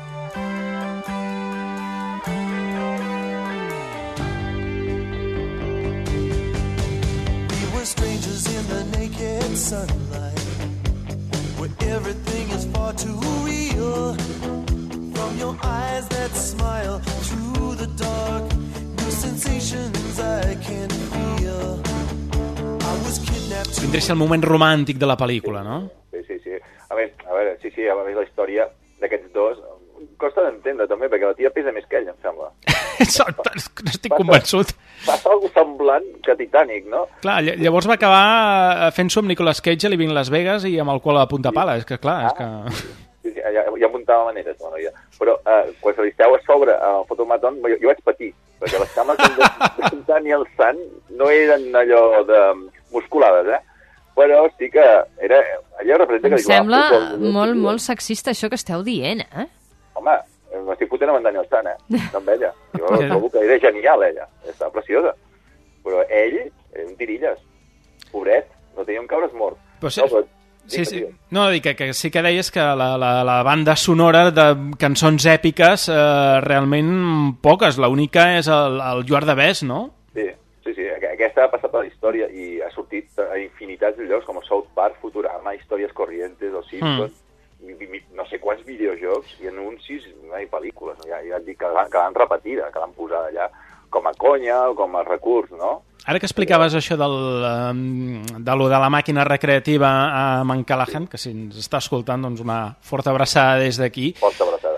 We were strangers in the naked sunlight, where everything is far too real. From your eyes that smile through the dark, new sensations I can feel. I was kidnapped. Vindria a ser el moment romàntic de la pel·lícula, no? Sí, sí, sí. A més, a veure, sí, sí, a més la història d'aquests dos costa d'entendre també, perquè la tia pesa més que ell, em sembla. N'estic convençut. Passa algo semblant que Titanic, no? Clar, llavors va acabar fent-s'ho amb Nicolas Cage a Living Las Vegas i amb el qual a punta pala, és que clar, és que... Sí, sí, ja, ja muntava maneres, no, ja. Però eh, quan se li esteu a sobre al fotomaton, jo, jo vaig patir, perquè les cames de, de Daniel San no eren allò de musculades, eh? Però sí que era... Allò representa que... Em sembla molt, molt sexista això que esteu dient, eh? Home, m'estic fotent amb en Daniel San, eh? Amb ella. Jo trobo que era genial, ella. Estava preciosa. Però ell, era un tirilles. Pobret, no tenia un cabres mort. Però sí, no, però... Sí, sí. No, dic que, que sí que deies que la, la, la banda sonora de cançons èpiques eh, realment poques. L'única és el, el You Are the Best, no? Sí, sí, sí. Aquesta ha passat per la història i ha sortit a infinitats de llocs com South Park, Futurama, Històries Corrientes, o Simpsons, mm. no sé quants videojocs i anuncis i pel·lícules. No? Ja, ja et dic que l'han repetida, que l'han posat allà com a conya o com a recurs, no? Ara que explicaves això del, de lo de la màquina recreativa amb en Callahan, que si ens està escoltant, doncs una forta abraçada des d'aquí. Forta abraçada.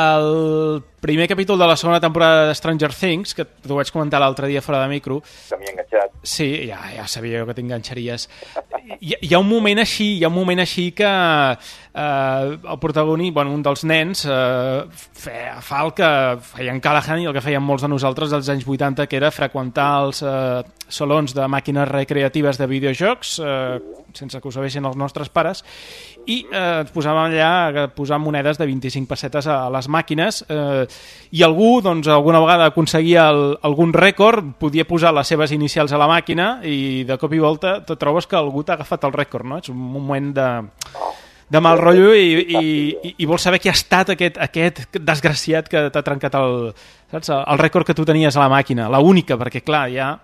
El primer capítol de la segona temporada de Stranger Things, que t'ho vaig comentar l'altre dia fora de micro... Que m'hi he enganxat. Sí, ja, ja sabia jo que t'enganxaries. Hi, hi ha un moment així, hi ha un moment així que eh, el protagonista, bueno, un dels nens, eh, fa, fa el que feia en Callahan i el que feien molts de nosaltres dels anys vuitanta, que era freqüentar els eh, salons de màquines recreatives de videojocs, eh, sense que ho sabessin els nostres pares, i eh, posàvem allà a posar monedes de vint-i-cinc pessetes a les màquines, eh, i algú, doncs, alguna vegada aconseguia el, algun rècord, podia posar les seves inicials a la màquina i de cop i volta te trobes que algú t'ha agafat el rècord, no? És un moment de, de mal rotllo i, i, i, i vols saber qui ha estat aquest, aquest desgraciat que t'ha trencat el, saps? El rècord que tu tenies a la màquina, la única, perquè clar, ja...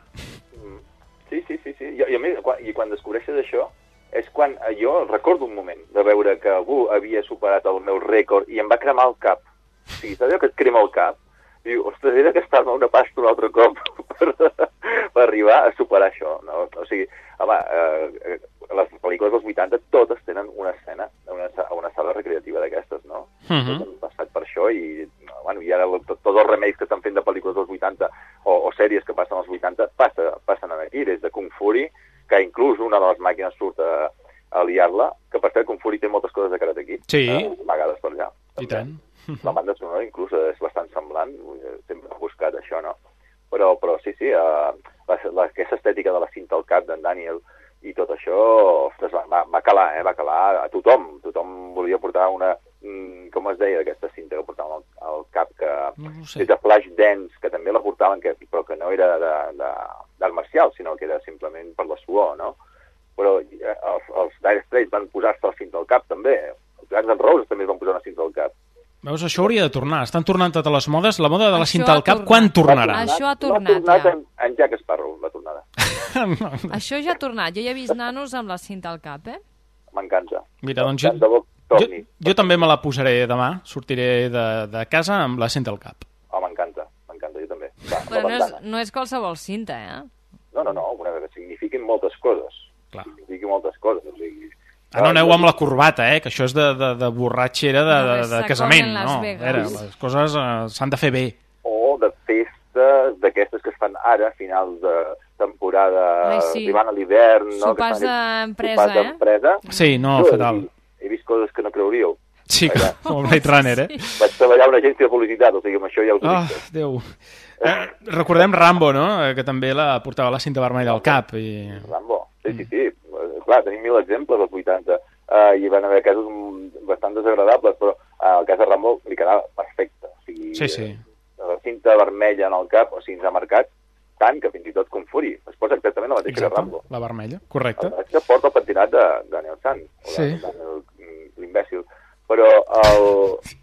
Sí, sí, sí, sí. I, i a més, quan, i quan descobreixes això, és quan jo recordo un moment de veure que algú havia superat el meu rècord i em va cremar el cap. O sigui, saps allò que et crema el cap? I diu, ostres, era gastar-me una pasta un altre cop per, per arribar a superar això. No? O sigui, home, eh, les pel·lícules dels vuitanta totes tenen una escena, una, una sala recreativa d'aquestes, no? Uh-huh. Tots han passat per això i, bueno, i ara tot, tots els remakes que estan fent de pel·lícules dels vuitanta o, o sèries que passen als vuitanta passa, passen aquí, des de Kung Fury, que inclús una de les màquines surt a, a liar-la, que per cert Kung Fury té moltes coses de Karate Kid, sí. eh, amagades per allà. I tant. La banda sonora inclús és bastant semblant, sempre he buscat això, no? Però, però sí, sí, uh, la, la, aquesta estètica de la cinta al cap d'en Daniel i tot això, ostres, va, va calar, eh? Va calar a tothom. Tothom volia portar una, com es deia aquesta cinta que portaven al, al cap, que no sé. És de Flash Dance, que també la portaven, que, però que no era d'art marcial, sinó que era simplement per la suor, no? Però eh, els, els Dire Straits van posar-se la cinta al cap, també. Els Guns N' Roses també es van posar una cinta al cap. Veus, això hauria de tornar. Estan tornant totes les modes. La moda de la això cinta al cap, quan tornarà? Això ha tornat, no ha tornat ja. En, en Jack Sparrow, la tornada. no, no. Això ja ha tornat. Jo ja he vist nanos amb la cinta al cap, eh? M'encanta. Mira, doncs jo, jo, jo també me la posaré demà. Sortiré de, de casa amb la cinta al cap. Oh, m'encanta. M'encanta, jo també. Va, però no és, no és qualsevol cinta, eh? No, no, no. Una que signifiquin moltes coses. Clar. Signifiquen moltes coses. O sigui... Ah, no aneu amb la corbata, eh? Que això és de, de, de borratxera de, de, de casament, no? Era, les coses eh, s'han de fer bé. O de festes d'aquestes que es fan ara, a finals de temporada, Ai, sí. arribant a l'hivern... No? Sopars d'empresa, eh? Empresa. Sí, no, jo fatal. He, he vist coses que no creuríeu. Sí, allà. Com Blade Runner, eh? Sí. Vaig treballar a una agència de publicitat, o sigui, amb això ja ho oh, dic. Déu. Eh, recordem Rambo, no? Que també la portava la cinta vermella al cap. I... Rambo, sí, sí, sí. Clar, tenim mil exemples als vuitanta, uh, i van haver casos bastant desagradables, però uh, el cas de Rambo li quedava perfecte. O sigui, sí, sí. La cinta vermella en el cap, o sigui, ens ha marcat tant que fins i tot Kung Fury es posa exactament la mateixa que Rambo. La vermella, correcte. El que porta el pentinat de Daniel San, o sí. l'imbècil. Però el...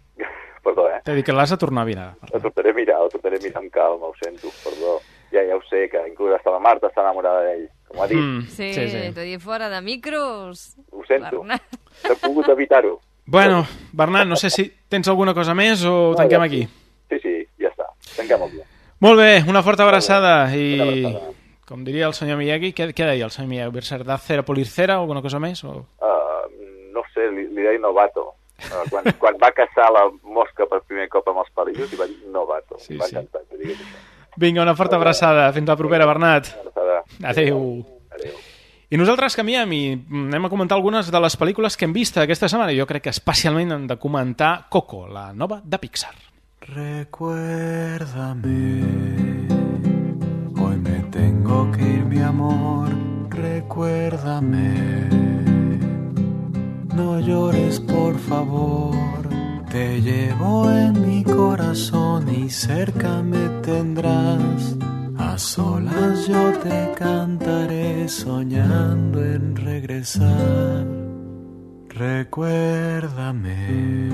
Perdó, eh? T'he dit que l'has de tornar a mirar. El tornaré a mirar, el tornaré a mirar amb calma, ho sento, perdó. Ja, ja ho sé, que inclús hasta la Marta està enamorada d'ell, com ha dit. Mm, sí, sí, sí. T'ho he dit fora de micros. Ho sento, s'ha pogut evitar-ho. Bueno, Bernat, no sé si tens alguna cosa més o no, tanquem ja, aquí. Sí, sí, ja està, tanquem el dia. Molt bé, una forta abraçada i, una abraçada. Com diria el senyor Miyagi, què, què deia el senyor Miyagi? ¿Verserdad cera polir cera o alguna cosa més? O... Uh, no sé, li, li deia novato. Uh, quan, quan va caçar la mosca per primer cop amb els palillos, i va dir novato. Sí, va sí. encantar que digués això. Vinga, una forta abraçada. Fins la propera, Bernat. Adéu. Adéu. I nosaltres canviem i anem a comentar algunes de les pel·lícules que hem vist aquesta setmana. Jo crec que especialment hem de comentar Coco, la nova de Pixar. Recuérdame, hoy me tengo que ir, mi amor. recuérdame. No llores, por favor. Te llevo en mi corazón y cerca me tendrás. A solas yo te cantaré soñando en regresar. Recuérdame,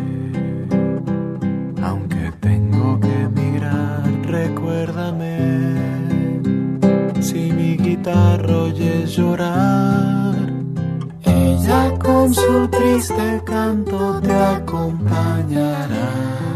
aunque tengo que emigrar, recuérdame. Si mi guitarra oyes llorar, ella con su triste canto te acompanyarà.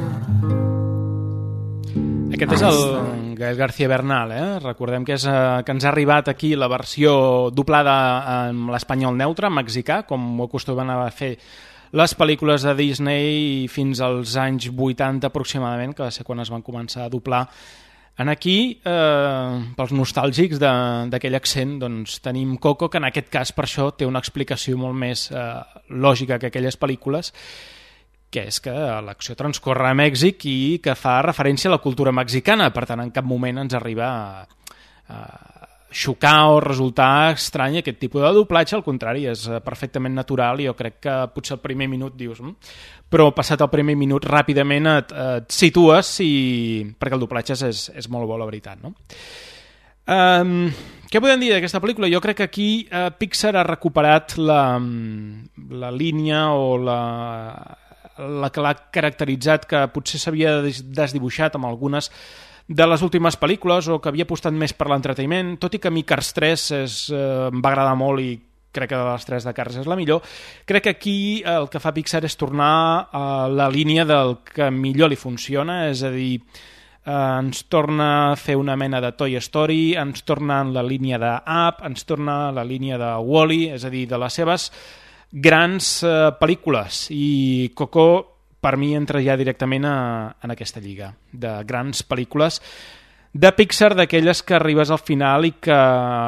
Aquest és el Gael García Bernal, eh? Recordem que, és, eh, que ens ha arribat aquí la versió doblada en l'espanyol neutre, mexicà, com ho acostumen a fer les pel·lícules de Disney fins als anys vuitanta aproximadament, que va ser quan es van començar a doblar. En aquí, eh, pels nostàlgics d'aquell accent, doncs tenim Coco, que en aquest cas per això té una explicació molt més eh, lògica que aquelles pel·lícules, que és que l'acció transcorre a Mèxic i que fa referència a la cultura mexicana, per tant en cap moment ens arriba a, a xocar o resultar estrany aquest tipus de doblatge, al contrari, és perfectament natural i jo crec que potser el primer minut dius... Hm? Però passat el primer minut ràpidament et, et situes i... perquè el doblatge és, és molt bo, la veritat, no? Um, què podem dir d'aquesta pel·lícula? Jo crec que aquí uh, Pixar ha recuperat la, la línia o la, la que l'ha caracteritzat, que potser s'havia desdibuixat amb algunes de les últimes pel·lícules o que havia apostat més per l'entreteniment, tot i que a mi Cars tres és, uh, em va agradar molt i crec que de les tres de Cars és la millor. Crec que aquí el que fa Pixar és tornar a la línia del que millor li funciona, és a dir, eh, ens torna a fer una mena de Toy Story, ens torna en la línia d'Up, ens torna a la línia de Wall-E, és a dir, de les seves grans eh, pel·lícules. I Coco, per mi, entra ja directament a, en aquesta lliga de grans pel·lícules de Pixar, d'aquelles que arribes al final i que...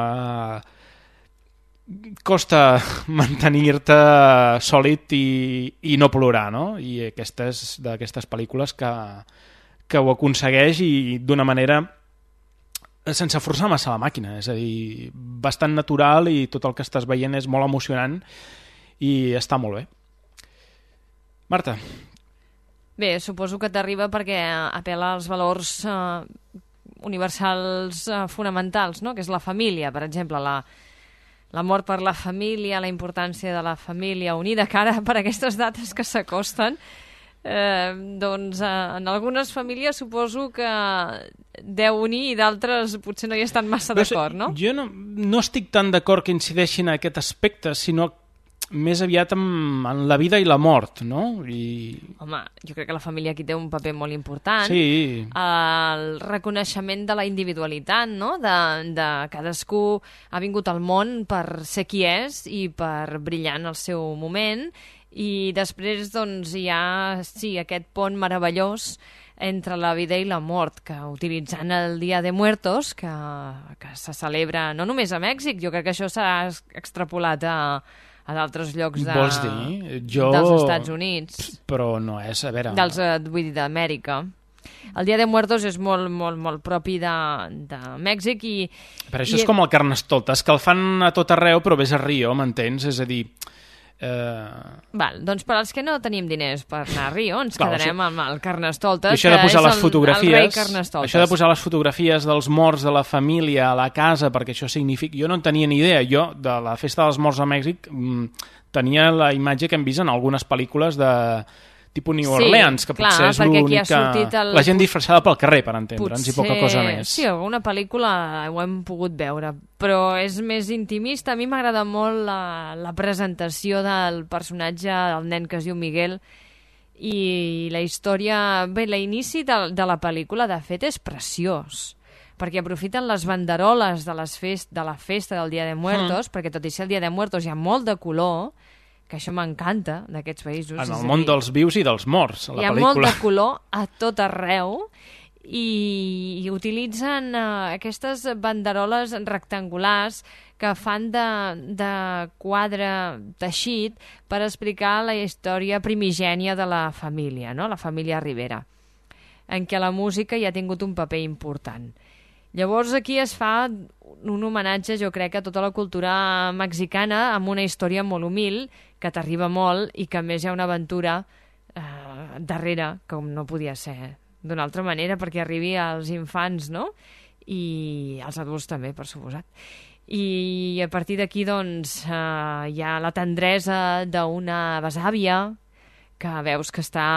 costa mantenir-te sòlid i, i no plorar, no? I aquestes d'aquestes pel·lícules que, que ho aconsegueix i d'una manera sense forçar massa la màquina, és a dir, bastant natural i tot el que estàs veient és molt emocionant i està molt bé. Marta. Bé, suposo que t'arriba perquè apel·la als valors eh, universals eh, fonamentals, no? Que és la família, per exemple, la l'amor per la família, la importància de la família unida, que ara per aquestes dates que s'acosten, eh, doncs eh, en algunes famílies suposo que deu unir i d'altres potser no hi estan massa d'acord, no? Jo no, no estic tan d'acord que incideixin en aquest aspecte, sinó més aviat en, en la vida i la mort, no? I... Home, jo crec que la família aquí té un paper molt important. Sí. El reconeixement de la individualitat, no? De, de cadascú ha vingut al món per ser qui és i per brillar en el seu moment, i després doncs hi ha sí, aquest pont meravellós entre la vida i la mort, que utilitzant el Dia de Muertos, que, que se celebra no només a Mèxic, jo crec que això s'ha extrapolat a a d'altres llocs de, vols dir? Jo... dels Estats Units. Però no és, a veure... Dels, vull dir, d'Amèrica. El Dia de Muertos és molt, molt, molt propi de, de Mèxic i... Per això i... és com el Carnestoltes, que el fan a tot arreu, però ves a Rio, m'entens? És a dir... Eh... Val, doncs per als que no tenim diners per anar a Rio, ens Clar, quedarem això... amb el Carnestoltes, això de posar que és les el, fotografies, el rei Carnestoltes. Això de posar les fotografies dels morts de la família a la casa, perquè això significa... Jo no en tenia ni idea. Jo, de la festa dels morts a Mèxic, tenia la imatge que hem vist en algunes pel·lícules de tipus New Orleans, sí, que clar, potser és l'única... El... La gent disfressada pel carrer, per entendre'ns, potser... i poca cosa més. Sí, alguna pel·lícula ho hem pogut veure, però és més intimista. A mi m'agrada molt la, la presentació del personatge, el nen que es diu Miguel, i la història... Bé, l'inici de, de la pel·lícula, de fet, és preciós, perquè aprofiten les banderoles de, les fest, de la festa del Dia de Muertos, mm. perquè tot i ser el Dia de Muertos hi ha molt de color, que això m'encanta, d'aquests països. En el món dir, dels vius i dels morts, a la hi ha pel·lícula. Molt de color a tot arreu i, i utilitzen uh, aquestes banderoles rectangulars que fan de, de quadre teixit per explicar la història primigènia de la família, no? La família Rivera, en què la música hi ha tingut un paper important. Llavors aquí es fa un homenatge, jo crec, a tota la cultura mexicana amb una història molt humil, que t'arriba molt i que a més hi ha una aventura eh, darrere, com no podia ser d'una altra manera, perquè arribi als infants, no? I als adults també, per suposat. I a partir d'aquí, doncs, eh, hi ha la tendresa d'una besàvia que veus que està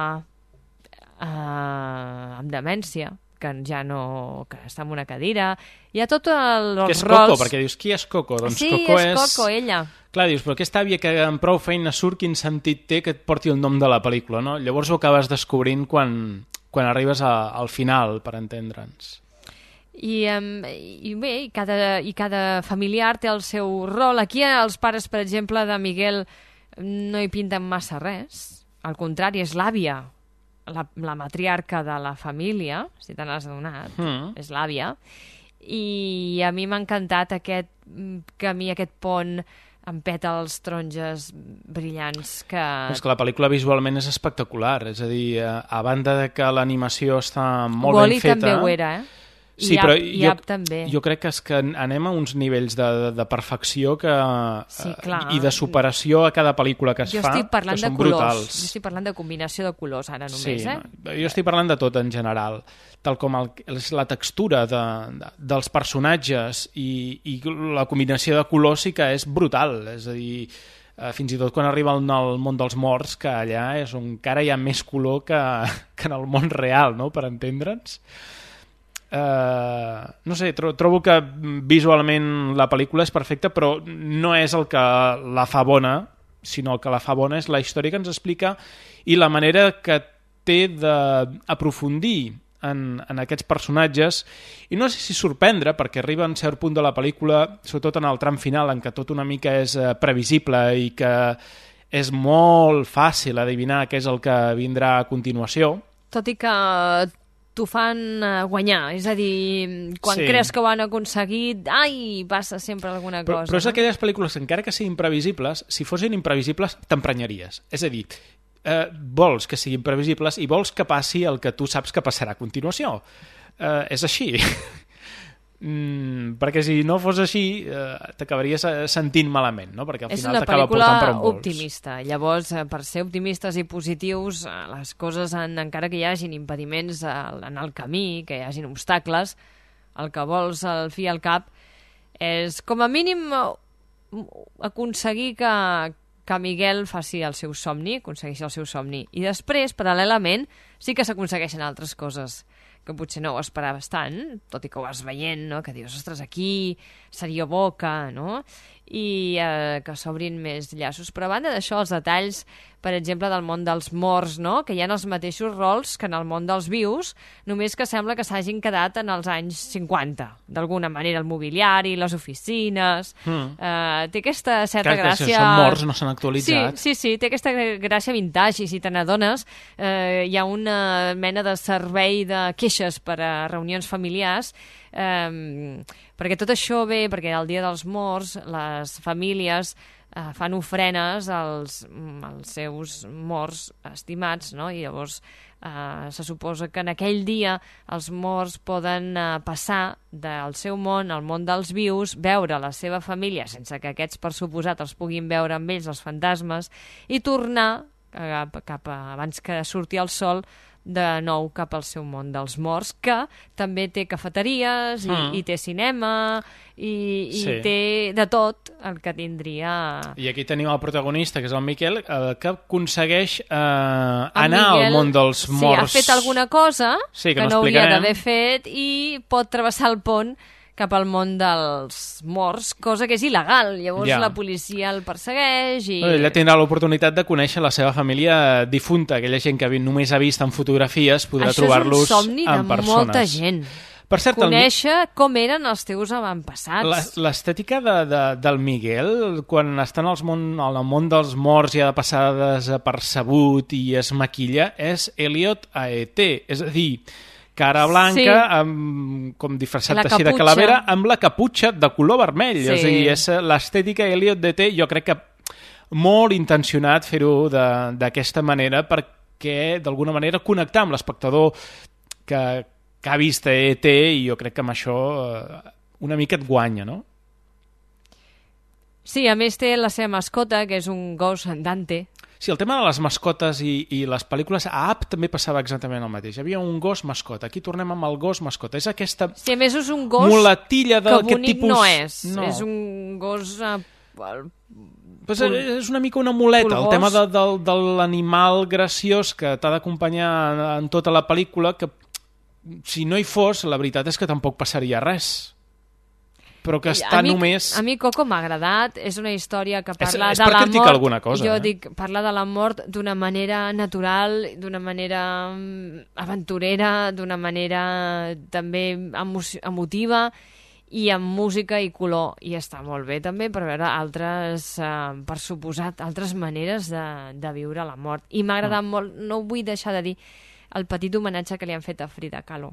eh, amb demència, que ja no... que està en una cadira. Hi ha tot el, els rols... Que és Coco, perquè dius, qui és Coco? Doncs sí, Coco és Coco, ella. Clar, dius, però aquesta àvia que amb prou feina surt, quin sentit té que et porti el nom de la pel·lícula, no? Llavors ho acabes descobrint quan, quan arribes a, al final, per entendre'ns. I, um, i bé, i cada, i cada familiar té el seu rol. Aquí els pares, per exemple, de Miguel no hi pinten massa res. Al contrari, és l'àvia, la, la matriarca de la família, si te n'has adonat, mm. és l'àvia. I a mi m'ha encantat aquest camí, aquest pont amb pètals taronges brillants que... És que la pel·lícula visualment és espectacular, és a dir, a, a banda de que l'animació està molt Wall-E ben feta... també ho era, eh? Sí, I però Up, i jo, Up també. jo crec que és que anem a uns nivells de, de, de perfecció que, sí, clar. i de superació a cada pel·lícula que es jo fa, estic parlant que són de colors. brutals. Jo estic parlant de combinació de colors ara només, sí, eh? No, jo estic parlant de tot en general, tal com el, la textura de, de, dels personatges i, i la combinació de colors sí que és brutal, és a dir, fins i tot quan arriba al, al món dels morts, que allà és on encara hi ha més color que, que en el món real, no?, per entendre'ns. Uh, no sé, tro trobo que visualment la pel·lícula és perfecta, però no és el que la fa bona, sinó el que la fa bona és la història que ens explica i la manera que té d'aprofundir en, en aquests personatges, i no sé si sorprendre, perquè arriba en cert punt de la pel·lícula, sobretot en el tram final, en què tot una mica és uh, previsible i que és molt fàcil adivinar què és el que vindrà a continuació. Tot i que t'ho fan guanyar, és a dir, quan sí. creus que ho han aconseguit, ai, passa sempre alguna però, cosa. Però és no? aquelles pel·lícules que encara que siguin previsibles, si fossin imprevisibles, t'emprenyaries. És a dir, eh, vols que siguin previsibles i vols que passi el que tu saps que passarà a continuació. Eh, és així. Mm, perquè si no fos així eh, t'acabaries sentint malament, no? Perquè al és final t'acaba portant per on vols. optimista. Llavors, eh, per ser optimistes i positius, eh, les coses, han, encara que hi hagin impediments eh, en el camí, que hi hagin obstacles, el que vols al fi i al cap és, com a mínim, aconseguir que, que Miguel faci el seu somni, aconsegueixi el seu somni. I després, paral·lelament, sí que s'aconsegueixen altres coses que potser no ho esperaves tant, tot i que ho vas veient, no? Que dius, ostres, aquí seria bo que, no? I eh, que s'obrin més llaços. Però a banda d'això, els detalls, per exemple, del món dels morts, no? Que hi ha els mateixos rols que en el món dels vius, només que sembla que s'hagin quedat en els anys cinquanta. D'alguna manera, el mobiliari, les oficines... Mm. Eh, té aquesta certa Clar, gràcia... Que si són morts, no s'han actualitzat. Sí, sí, sí, té aquesta gràcia vintage, i si te n'adones, eh, hi ha una mena de servei de queixes per a reunions familiars, eh, perquè tot això ve perquè el dia dels morts les famílies eh, fan ofrenes als, als seus morts estimats, no? I llavors eh, se suposa que en aquell dia els morts poden eh, passar del seu món al món dels vius, veure la seva família sense que aquests, per suposat, els puguin veure amb ells, els fantasmes, i tornar cap, cap a, abans que surti el sol, de nou cap al seu món dels morts, que també té cafeteries, mm. i, i té cinema, i, i sí. té de tot el que tindria... I aquí tenim el protagonista, que és el Miquel, el que aconsegueix eh, anar Miquel, al món dels morts. Sí, ha fet alguna cosa sí, que, que no, no hauria d'haver fet i pot travessar el pont cap al món dels morts, cosa que és il·legal. Llavors ja. La policia el persegueix i... Ella tindrà l'oportunitat de conèixer la seva família difunta, aquella gent que només ha vist en fotografies, podrà trobar-los en persones. Això és un somni de molta gent. Per cert, conèixer el... com eren els teus avantpassats. L'estètica de, de, del Miguel, quan està en el món, en el món dels morts i ha de passar desapercebut i es maquilla, és Elliot Aet, és a dir... cara blanca, sí. amb, com disfressat així de calavera, amb la caputxa de color vermell. Sí. És a dir, és l'estètica Elliot de T, jo crec que molt intencionat fer-ho d'aquesta manera perquè, d'alguna manera, connectar amb l'espectador que, que ha vist E T i jo crec que amb això eh, una mica et guanya, no? Sí, a més té la seva mascota, que és un gos Dante. Sí, el tema de les mascotes i, i les pel·lícules, a Up també passava exactament el mateix. Hi havia un gos mascota. Aquí tornem amb el gos mascota. És aquesta sí, a més és un gos mulatilla que bonic tipus... no és. No. És un gos... Uh, pues Pul... És una mica una muleta, Pulgós. el tema de, de, de l'animal graciós que t'ha d'acompanyar en tota la pel·lícula, que si no hi fos, la veritat és que tampoc passaria res. Però que està a mi, només... A mi Coco m'ha agradat, és una història que parla és, és de la mort... alguna cosa, jo eh? dic, parla de la mort d'una manera natural, d'una manera aventurera, d'una manera també emo emotiva i amb música i color. I està molt bé també per veure altres, eh, per suposat, altres maneres de, de viure la mort. I m'ha agradat mm. molt, no vull deixar de dir, el petit homenatge que li han fet a Frida Kahlo.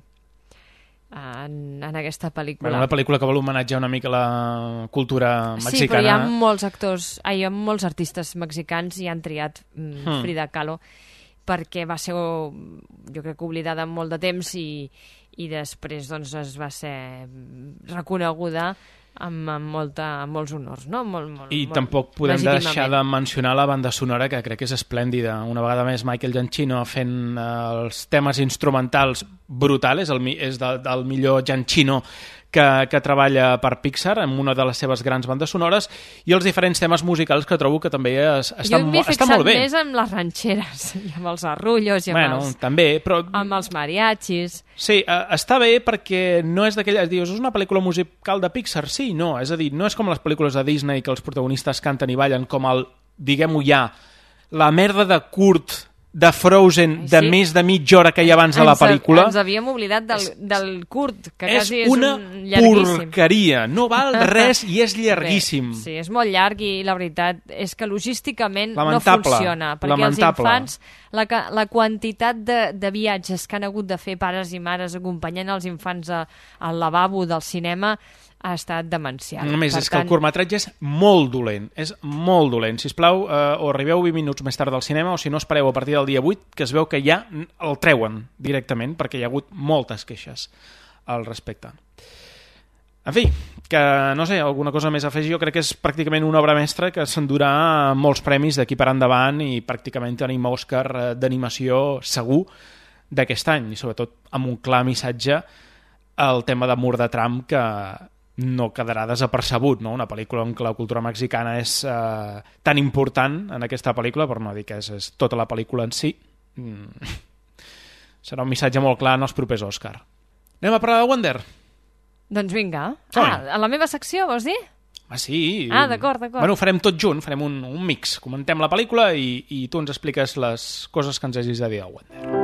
En, en aquesta pel·lícula. Bueno, una pel·lícula que vol homenatjar una mica la cultura mexicana. Sí, però hi ha molts actors, hi ha molts artistes mexicans i han triat mm, hmm. Frida Kahlo perquè va ser, jo crec que oblidada molt de temps i, i després doncs, es va ser reconeguda amb, amb, molta, amb molts honors, no? Molt, molt, I molt tampoc podem deixar de mencionar la banda sonora, que crec que és esplèndida. Una vegada més Michael Giacchino fent eh, els temes instrumentals brutals, és, el, és de, del millor Giacchino que, que treballa per Pixar, amb una de les seves grans bandes sonores, i els diferents temes musicals que trobo que també es, estan, mo estan molt bé. Jo m'he fixat més amb les ranxeres, i amb els arrullos, i amb, bueno, els, també, però... amb els mariachis... Sí, uh, està bé perquè no és d'aquelles... Dius, és una pel·lícula musical de Pixar? Sí, no. És a dir, no és com les pel·lícules de Disney que els protagonistes canten i ballen, com el, diguem-ho ja, la merda de curt de Frozen de sí. més de mitja hora que hi ha abans de la pel·lícula. Ens havíem oblidat del, del curt, que és quasi és una un llarguíssim. porqueria. No val res i és llarguíssim. Bé, sí, és molt llarg i la veritat és que logísticament lamentable, no funciona. Perquè lamentable. els infants, la, la quantitat de, de viatges que han hagut de fer pares i mares acompanyant els infants a, al lavabo del cinema ha estat demencial. Només per és tant... que el curtmetratge és molt dolent, és molt dolent. Sisplau, eh, o arribeu vint minuts més tard del cinema, o si no espereu a partir del dia vuit, que es veu que ja el treuen directament, perquè hi ha hagut moltes queixes al respecte. En fi, que no sé, alguna cosa més a afegir. Jo crec que és pràcticament una obra mestra que s'endurà molts premis d'aquí per endavant i pràcticament tenim Òscar d'animació segur d'aquest any, i sobretot amb un clar missatge el tema d'amor de Trump que no quedarà desapercebut, no? Una pel·lícula en què la cultura mexicana és eh, tan important en aquesta pel·lícula, per no dir que és, és tota la pel·lícula en si. Mm. Serà un missatge molt clar en els propers Òscar. Anem a parlar de Wonder? Doncs vinga. Som-hi. Ah, a la meva secció, vols dir? Ah, sí. Ah, d'acord, d'acord. Bueno, ho farem tot junt, farem un, un mix. Comentem la pel·lícula i, i tu ens expliques les coses que ens hagis de dir de Wonder.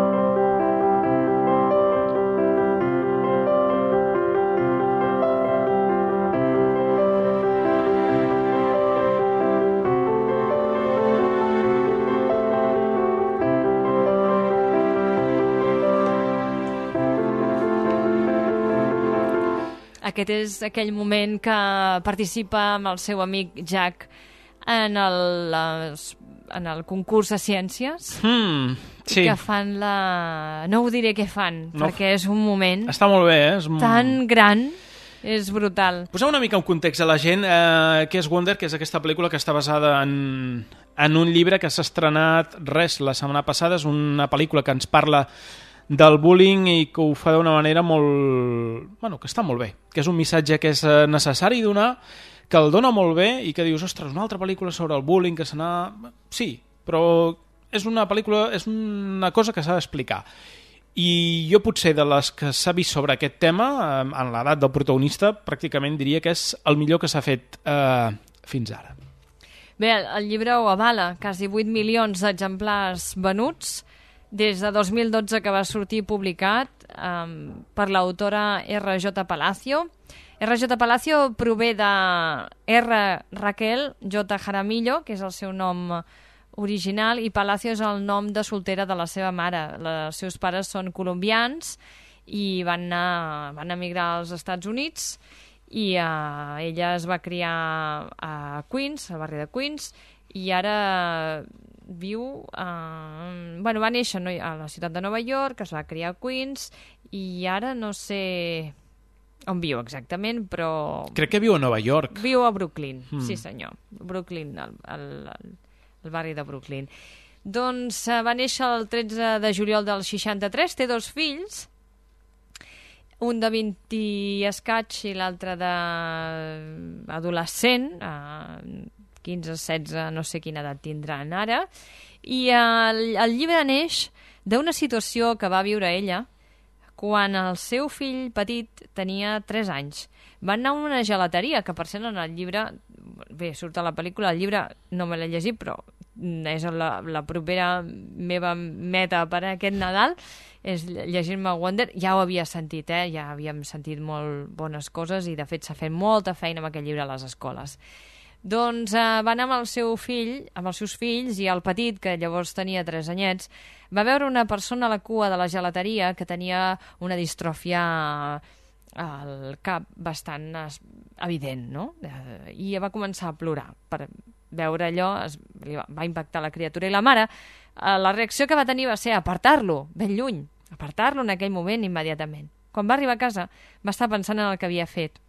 Aquest és aquell moment que participa amb el seu amic Jack en el, les, en el concurs de ciències mm, sí. que fan la... No ho diré què fan, no. perquè és un moment Està molt bé, eh? És... tan gran, és brutal. Posem una mica un context a la gent, eh, què és Wonder, que és aquesta pel·lícula que està basada en, en un llibre que s'ha estrenat res la setmana passada, és una pel·lícula que ens parla del bullying i que ho fa d'una manera molt... Bueno, que està molt bé, que és un missatge que és necessari donar, que el dona molt bé i que dius, ostres, una altra pel·lícula sobre el bullying que se n'ha... Sí, però és una pel·lícula, és una cosa que s'ha d'explicar. I jo potser de les que s'ha vist sobre aquest tema, en l'edat del protagonista, pràcticament diria que és el millor que s'ha fet eh, fins ara. Bé, el llibre ho avala, quasi vuit milions d'exemplars venuts, des de dos mil dotze que va sortir publicat um, per l'autora R J Palacio. R J Palacio prové de R Raquel J Jaramillo, que és el seu nom original, i Palacio és el nom de soltera de la seva mare. Els seus pares són colombians i van, anar, van emigrar als Estats Units i uh, ella es va criar a Queens, al barri de Queens, i ara viu... Uh, bueno, va néixer a la ciutat de Nova York, es va criar a Queens, i ara no sé on viu exactament, però... Crec que viu a Nova York. Viu a Brooklyn, mm. sí senyor. Brooklyn, el, el, el barri de Brooklyn. Doncs uh, va néixer el tretze de juliol del seixanta-tres, té dos fills, un de vint i escaig i l'altre d'adolescent, uh, quinze, setze, no sé quina edat tindran ara, i el, el llibre neix d'una situació que va viure ella quan el seu fill petit tenia tres anys. Van anar a una gelateria, que per cert en el llibre, bé, surt a la pel·lícula, el llibre no me l'he llegit, però és la, la propera meva meta per a aquest Nadal, és llegir-me Wonder. Ja ho havia sentit, eh? Ja havíem sentit molt bones coses i de fet s'ha fet molta feina amb aquest llibre a les escoles. Doncs eh, va anar amb el seu fill, amb els seus fills, i el petit, que llavors tenia tres anyets, va veure una persona a la cua de la gelateria que tenia una distròfia al cap bastant evident, no? Eh, I va començar a plorar. Per veure allò es, li va, va impactar la criatura. I la mare, eh, la reacció que va tenir va ser apartar-lo, ben lluny, apartar-lo en aquell moment immediatament. Quan va arribar a casa va estar pensant en el que havia fet.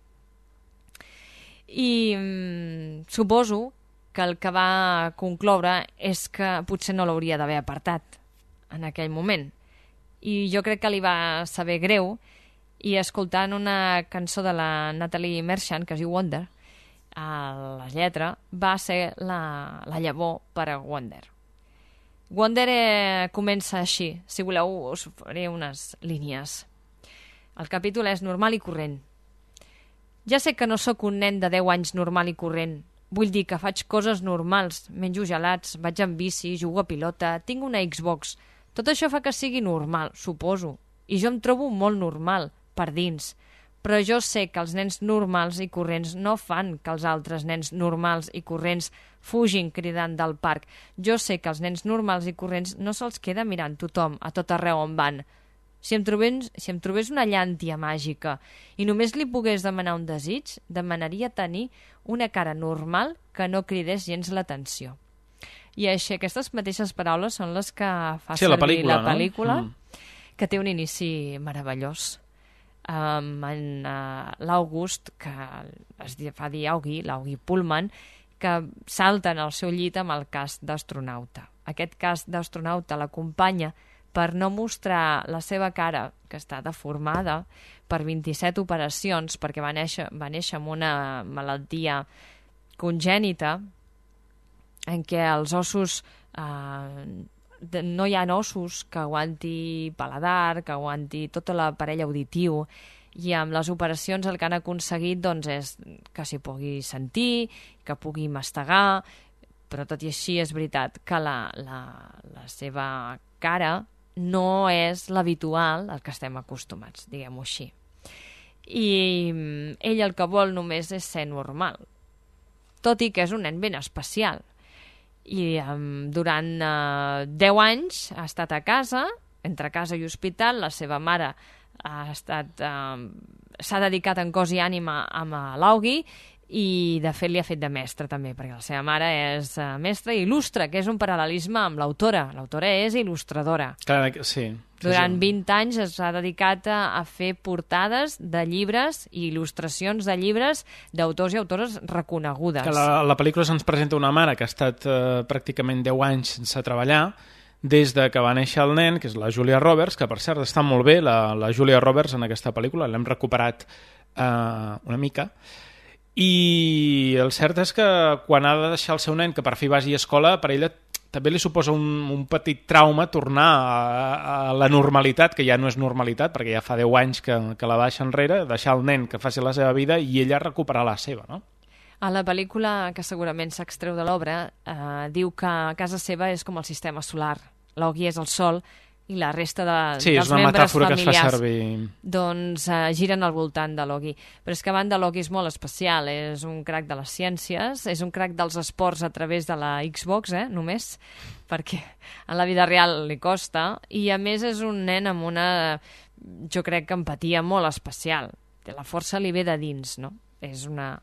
I mm, suposo que el que va concloure és que potser no l'hauria d'haver apartat en aquell moment. I jo crec que li va saber greu, i escoltant una cançó de la Natalie Merchant que es diu Wonder, a la lletra va ser la, la llavor per a Wonder. Wonder eh, comença així. Si voleu us faré unes línies. El capítol és normal i corrent. Ja sé que no sóc un nen de deu anys normal i corrent. Vull dir que faig coses normals, menjo gelats, vaig en bici, jugo a pilota, tinc una Xbox. Tot això fa que sigui normal, suposo. I jo em trobo molt normal, per dins. Però jo sé que els nens normals i corrents no fan que els altres nens normals i corrents fugin cridant del parc. Jo sé que els nens normals i corrents no se'ls queda mirant tothom a tot arreu on van. Si em trobés, si em trobés una llàntia màgica i només li pogués demanar un desig, demanaria tenir una cara normal que no cridés gens l'atenció. I així, aquestes mateixes paraules són les que fa sí, servir la pel·lícula, la pel·lícula no? mm. que té un inici meravellós. Um, en uh, l'August, que es fa dir Augie, l'Augie Pullman, que salta en el seu llit amb el casc d'astronauta. Aquest casc d'astronauta l'acompanya per no mostrar la seva cara, que està deformada per vint-i-set operacions, perquè va néixer, va néixer amb una malaltia congènita en què els ossos... Eh, no hi ha ossos que aguanti paladar, que aguanti tot l'aparell auditiu, i amb les operacions el que han aconseguit doncs, és que s'hi pugui sentir, que pugui mastegar, però tot i així és veritat que la, la, la seva cara no és l'habitual al que estem acostumats, diguem-ho així. I ell el que vol només és ser normal, tot i que és un nen ben especial. I um, durant uh, deu anys ha estat a casa, entre casa i hospital. La seva mare ha estat uh, s'ha dedicat en cos i ànima amb l'Augie, i de fet li ha fet de mestra també, perquè la seva mare és uh, mestra i il·lustra, que és un paral·lelisme amb l'autora. L'autora és il·lustradora. Clar, sí. Durant vint anys s'ha dedicat a, a fer portades de llibres i il·lustracions de llibres d'autors i autores reconegudes. Que la, la pel·lícula se'ns presenta una mare que ha estat eh, pràcticament deu anys sense treballar, des de que va néixer el nen, que és la Julia Roberts, que per cert està molt bé, la, la Julia Roberts en aquesta pel·lícula, l'hem recuperat eh, una mica, i el cert és que quan ha de deixar el seu nen, que per fi vagi a escola, per ella també li suposa un, un petit trauma tornar a, a la normalitat, que ja no és normalitat, perquè ja fa deu anys que, que la baixa enrere, deixar el nen que faci la seva vida i ella recuperar la seva, no? A la pel·lícula, que segurament s'extreu de l'obra, eh, diu que casa seva és com el sistema solar. L'Augie és el sol i la resta de, sí, dels membres familiars que es fa servir. doncs, eh, giren al voltant de l'Augie. Però és que a banda l'Augie és molt especial, és un crac de les ciències, és un crac dels esports a través de la Xbox, eh, només, perquè en la vida real li costa, i a més és un nen amb una, jo crec que empatia molt especial. La força li ve de dins, no? És una...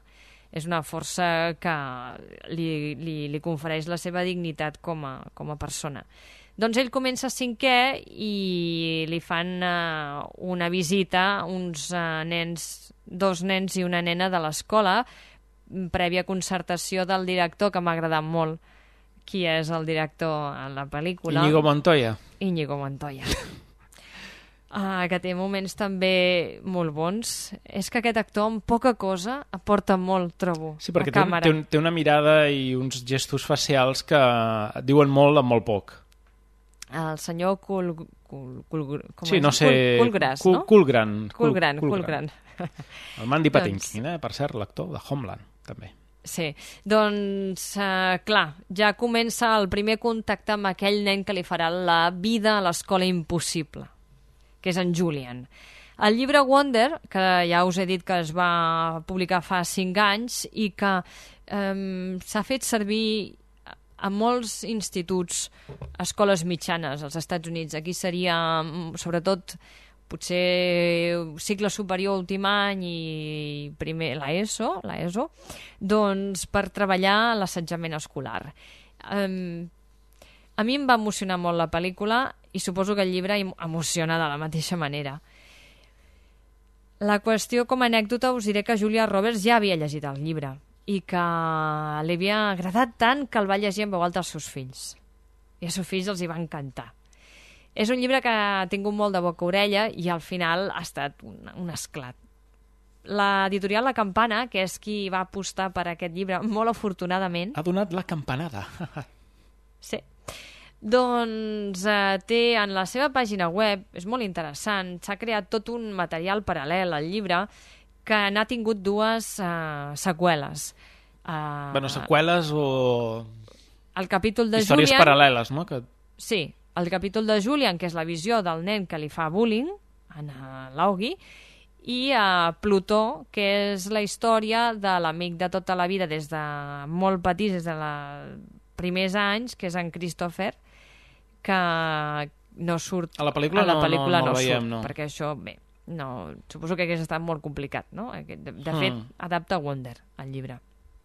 és una força que li, li, li confereix la seva dignitat com a, com a persona. Doncs ell comença a cinquè i li fan uh, una visita uns uh, nens, dos nens i una nena de l'escola, prèvia concertació del director, que m'ha agradat molt. Qui és el director en la pel·lícula? Íñigo Montoya. Íñigo Montoya. Uh, que té moments també molt bons. És que aquest actor amb poca cosa aporta molt, trobo, sí, perquè a té, càmera. té, un, té una mirada i uns gestos facials que diuen molt amb molt poc. El senyor Cul... Cul, Cul com sí, és? no sé... Cul, Culgras, Cul, no? Culgran. Culgran, Culgran. El Mandy Patinkin, doncs... eh? Per cert, l'actor de Homeland, també. Sí, doncs, uh, clar, ja comença el primer contacte amb aquell nen que li farà la vida a l'escola impossible, que és en Julian. El llibre Wonder, que ja us he dit que es va publicar fa cinc anys i que um, s'ha fet servir a molts instituts, escoles mitjanes als Estats Units. Aquí seria, sobretot, potser cicle superior últim any i primer l'ESO, l'ESO, doncs per treballar l'assetjament escolar. Um, a mi em va emocionar molt la pel·lícula i suposo que el llibre emociona de la mateixa manera. La qüestió, com a anècdota, us diré que Julia Roberts ja havia llegit el llibre i que li havia agradat tant que el va llegir en veu alta als seus fills. I als seus fills els hi va encantar. És un llibre que ha tingut molt de boca-orella i al final ha estat un, un esclat. L'editorial La Campana, que és qui va apostar per aquest llibre, molt afortunadament... Ha donat la campanada. Sí. Doncs eh, té en la seva pàgina web, és molt interessant, s'ha creat tot un material paral·lel al llibre que n'ha tingut dues uh, seqüeles. Uh, bueno, seqüeles o... El capítol de històries Julian... paral·leles, no? Que... Sí, el capítol de Julian, que és la visió del nen que li fa bullying, en uh, l'Augie, i uh, Plutó, que és la història de l'amic de tota la vida des de molt petit, des de la primers anys, que és en Christopher, que no surt... A la pel·lícula, a la no, pel·lícula no, no, no, no surt, veiem, no. perquè això, bé, no, suposo que hagués estat molt complicat, no? De, de fet, Mm. adapta Wonder, el llibre.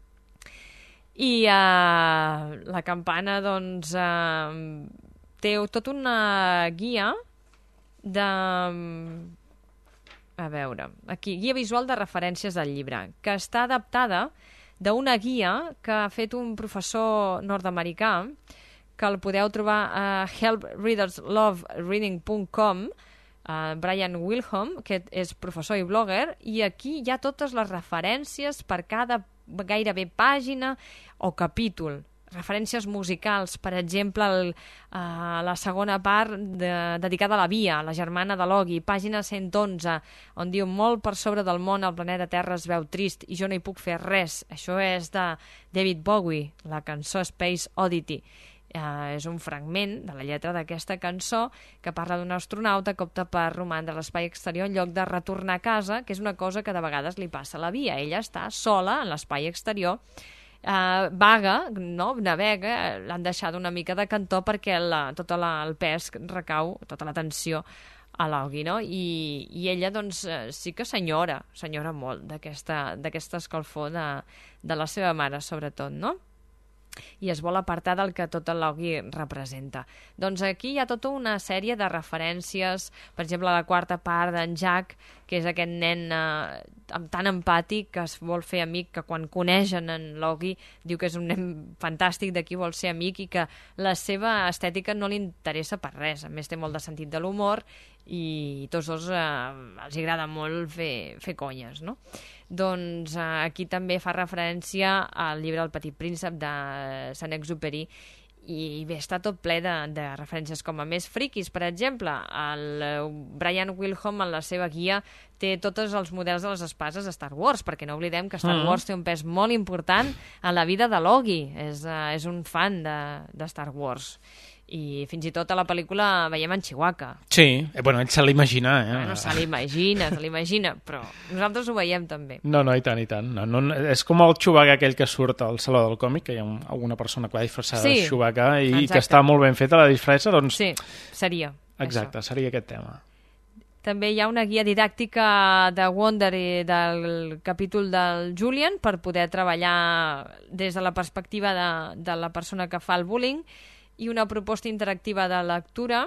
I uh, La Campana, doncs, uh, té tota una guia de... A veure, aquí, guia visual de referències del llibre, que està adaptada d'una guia que ha fet un professor nord-americà, que el podeu trobar a help readers love reading punt com, Uh, Brian Wilhelm, que és professor i blogger, i aquí hi ha totes les referències per cada gairebé pàgina o capítol. Referències musicals, per exemple, el, uh, la segona part de, dedicada a la Via, la germana de l'Oggy, pàgina cent onze, on diu molt per sobre del món el planeta Terra es veu trist i jo no hi puc fer res. Això és de David Bowie, la cançó Space Oddity. Uh, és un fragment de la lletra d'aquesta cançó que parla d'un astronauta que opta per romandre a l'espai exterior en lloc de retornar a casa, que és una cosa que de vegades li passa a la Via. Ella està sola en l'espai exterior, uh, vaga, no? navega, l'han deixat una mica de cantó perquè la, tot la, el pes recau, tota la tensió a l'Augie, no? I, i ella doncs sí que senyora, senyora molt d'aquesta escalfor de, de la seva mare, sobretot, no? I es vol apartar del que tot l'Augie representa. Doncs aquí hi ha tota una sèrie de referències, per exemple, la quarta part d'en Jack, que és aquest nen eh, tan empàtic que es vol fer amic, que quan coneixen en l'Augie diu que és un nen fantàstic, de qui vol ser amic, i que la seva estètica no li interessa per res. A més, té molt de sentit de l'humor i tots dos eh, els agrada molt fer, fer conyes, no? Doncs eh, aquí també fa referència al llibre El Petit Príncep de Saint-Exupéry i bé, està tot ple de, de referències com a més friquis. Per exemple, el Brian Wilhelm en la seva guia té tots els models de les espases de Star Wars, perquè no oblidem que Star Mm. Wars té un pes molt important en la vida de l'Augie. És, uh, és un fan de, de Star Wars. I fins i tot a la pel·lícula veiem en Chewbacca. Sí, eh, bueno, ell se l'imagina, eh? Bueno, se l'imagina, se l'imagina, però nosaltres ho veiem també. No, no, i tant, i tant. No, no, és com el Chewbacca aquell que surt al Saló del Còmic, que hi ha un, alguna persona que va disfressada Sí, de Chewbacca i exacte. que està molt ben feta la disfressa, doncs... Sí, seria. Exacte, això. seria aquest tema. També hi ha una guia didàctica de Wonder i del capítol del Julian per poder treballar des de la perspectiva de, de la persona que fa el bullying i una proposta interactiva de lectura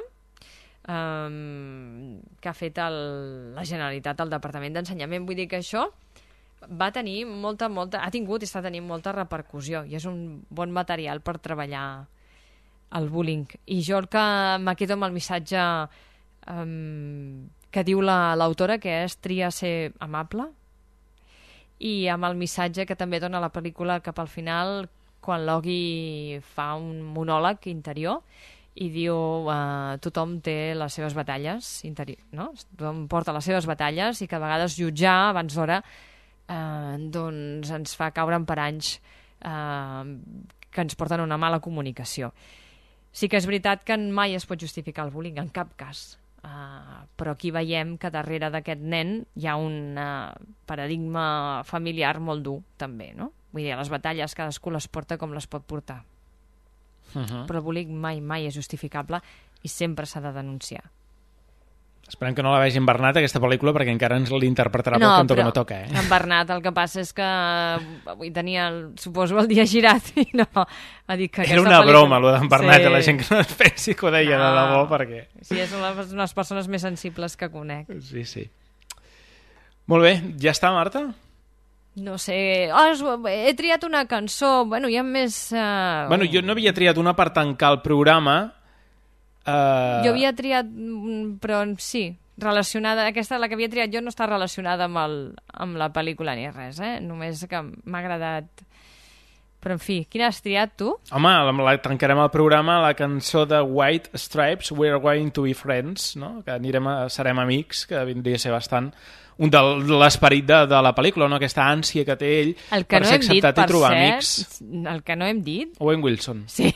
um, que ha fet el, la Generalitat, el Departament d'Ensenyament. Vull dir que això va tenir molta, molta, ha tingut i està tenint molta repercussió i és un bon material per treballar el bullying. I jo el que me quedo amb el missatge um, que diu l'autora, la, que és tria ser amable, i amb el missatge que també dona la pel·lícula cap al final, quan l'Oggy fa un monòleg interior i diu uh, tothom té les seves batalles interior, no? Tothom porta les seves batalles i que a vegades jutjar abans d'hora uh, doncs ens fa caure en paranys uh, que ens porten una mala comunicació. Sí que és veritat que mai es pot justificar el bullying, en cap cas. Uh, però aquí veiem que darrere d'aquest nen hi ha un uh, paradigma familiar molt dur, també, no? Vull dir, les batalles cadascú les porta com les pot portar. Uh-huh. Però el bullying mai, mai és justificable i sempre s'ha de denunciar. Esperem que no la vegi en Bernat, aquesta pel·lícula, perquè encara ens l'interpretarà no, pel cantó que no toca, eh? En Bernat el que passa és que avui tenia, el, suposo, el dia girat i no, ha dit que era aquesta una pel·lícula... broma, allò d'en Bernat, sí. La gent que no es pensi que ho deia no. de debò, perquè... Sí, són les, les persones més sensibles que conec. Sí, sí. Molt bé, ja està, Marta? No sé... Oh, he triat una cançó, bueno, hi ha més... Uh... Bueno, jo no havia triat una per tancar el programa... Uh... Jo havia triat, però sí, relacionada, aquesta la que havia triat jo no està relacionada amb, el, amb la pel·lícula ni res, eh? Només que m'ha agradat. Però en fi, quina has triat tu? Home, la, la, tancarem el programa la cançó de White Stripes, We're Going to be Friends, no? Que anirem a, serem amics, que vindria a ser bastant un de l'esperit de, de la pel·lícula, no? Aquesta ànsia que té ell el que per no ser acceptat dit, i trobar cert, amics. El que no hem dit... Owen Wilson. Sí.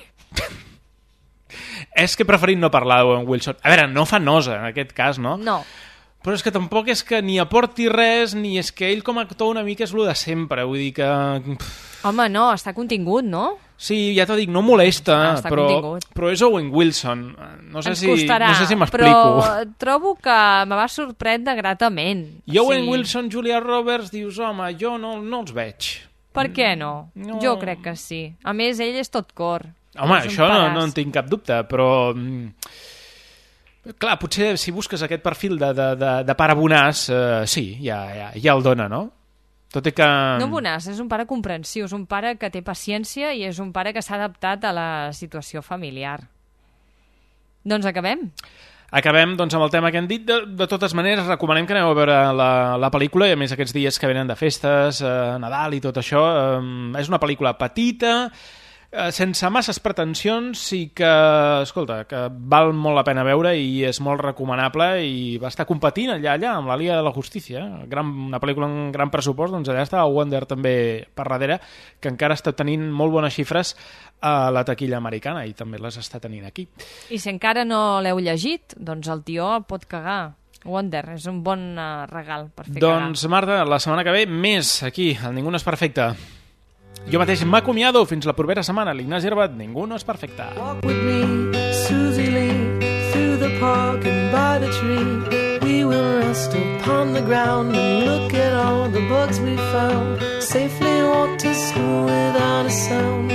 És que he preferit no parlar d'Owen Wilson. A veure, no fa nosa, en aquest cas, no? No. Però és que tampoc és que ni aporti res, ni és que ell com a actor una mica és el de sempre. Vull dir que... Home, no, està contingut, no? Sí, ja t'ho dic, no molesta, ah, però, però és Owen Wilson. No sé, si, no sé si m'explico. Però trobo que me va sorprendre gratament. I Owen sí. Wilson, Julia Roberts, dius, home, jo no, no els veig. Per què no? no? Jo crec que sí. A més, ell és tot cor. Home, això no, no en tinc cap dubte, però... Clar, potser si busques aquest perfil de, de, de, de pare bonàs, eh, sí, ja, ja, ja el dona, no? Tot i que... No bonàs, és un pare comprensiu, és un pare que té paciència i és un pare que s'ha adaptat a la situació familiar. Doncs acabem. Acabem doncs, amb el tema que hem dit. De, de totes maneres, recomanem que aneu a veure la, la pel·lícula, i a més aquests dies que venen de festes, eh, Nadal i tot això. Eh, és una pel·lícula petita, eh, sense masses pretensions, sí que, escolta, que val molt la pena veure i és molt recomanable, i va estar competint allà, allà amb la Liga de la Justícia. Gran, una pel·lícula amb gran pressupost, doncs allà està Wonder també per darrere, que encara està tenint molt bones xifres a la taquilla americana i també les està tenint aquí. I si encara no l'heu llegit, doncs el tió el pot cagar. Wonder, és un bon uh, regal per fer doncs, cagar. Marta, la setmana que ve més aquí, el Ningú no és perfecte. Jo mateix m'acomiado fins la propera setmana. L'Ignasi Herbat, Ningú no és perfecte. Walk with me, Susie Lee, through the park and by the tree. We will rest upon the ground and look at all the bugs we found. Safely walk to school without a sound.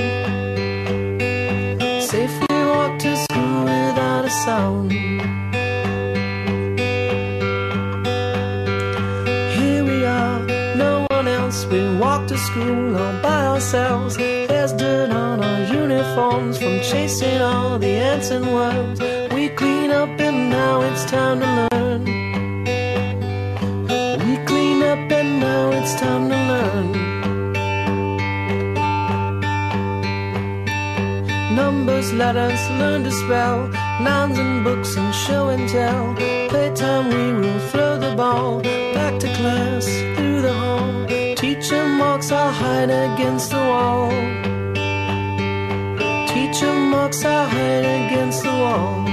Safely walk to school without a sound. Here we are, no one else. We walk to school all by ourselves. There's dirt on our uniforms from chasing all the ants and worms. We clean up and now it's time to learn. We clean up and now it's time to learn. Numbers, letters, learn to spell. Nouns and books and show and tell. Playtime, we will throw the ball. Back to class, through the hall. Teacher marks our hide against the wall. Teacher marks our hide against the wall.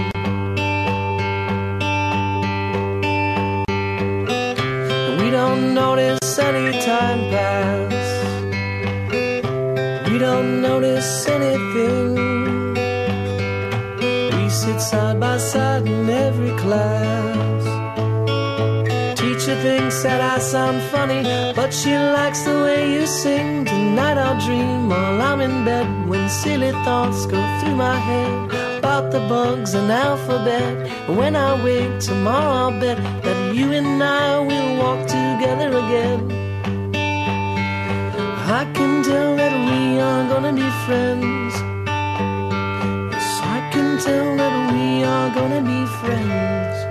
We don't notice any time pass. We don't notice anything. We sit side by side in every class. Teacher thinks that I sound funny, but she likes the way you sing. Tonight I'll dream while I'm in bed, when silly thoughts go through my head about the bugs and alphabet. And when I wake tomorrow, I'll bet that you and I will walk together again. I can tell that we are gonna be friends. Yes, I can tell that we are gonna be friends.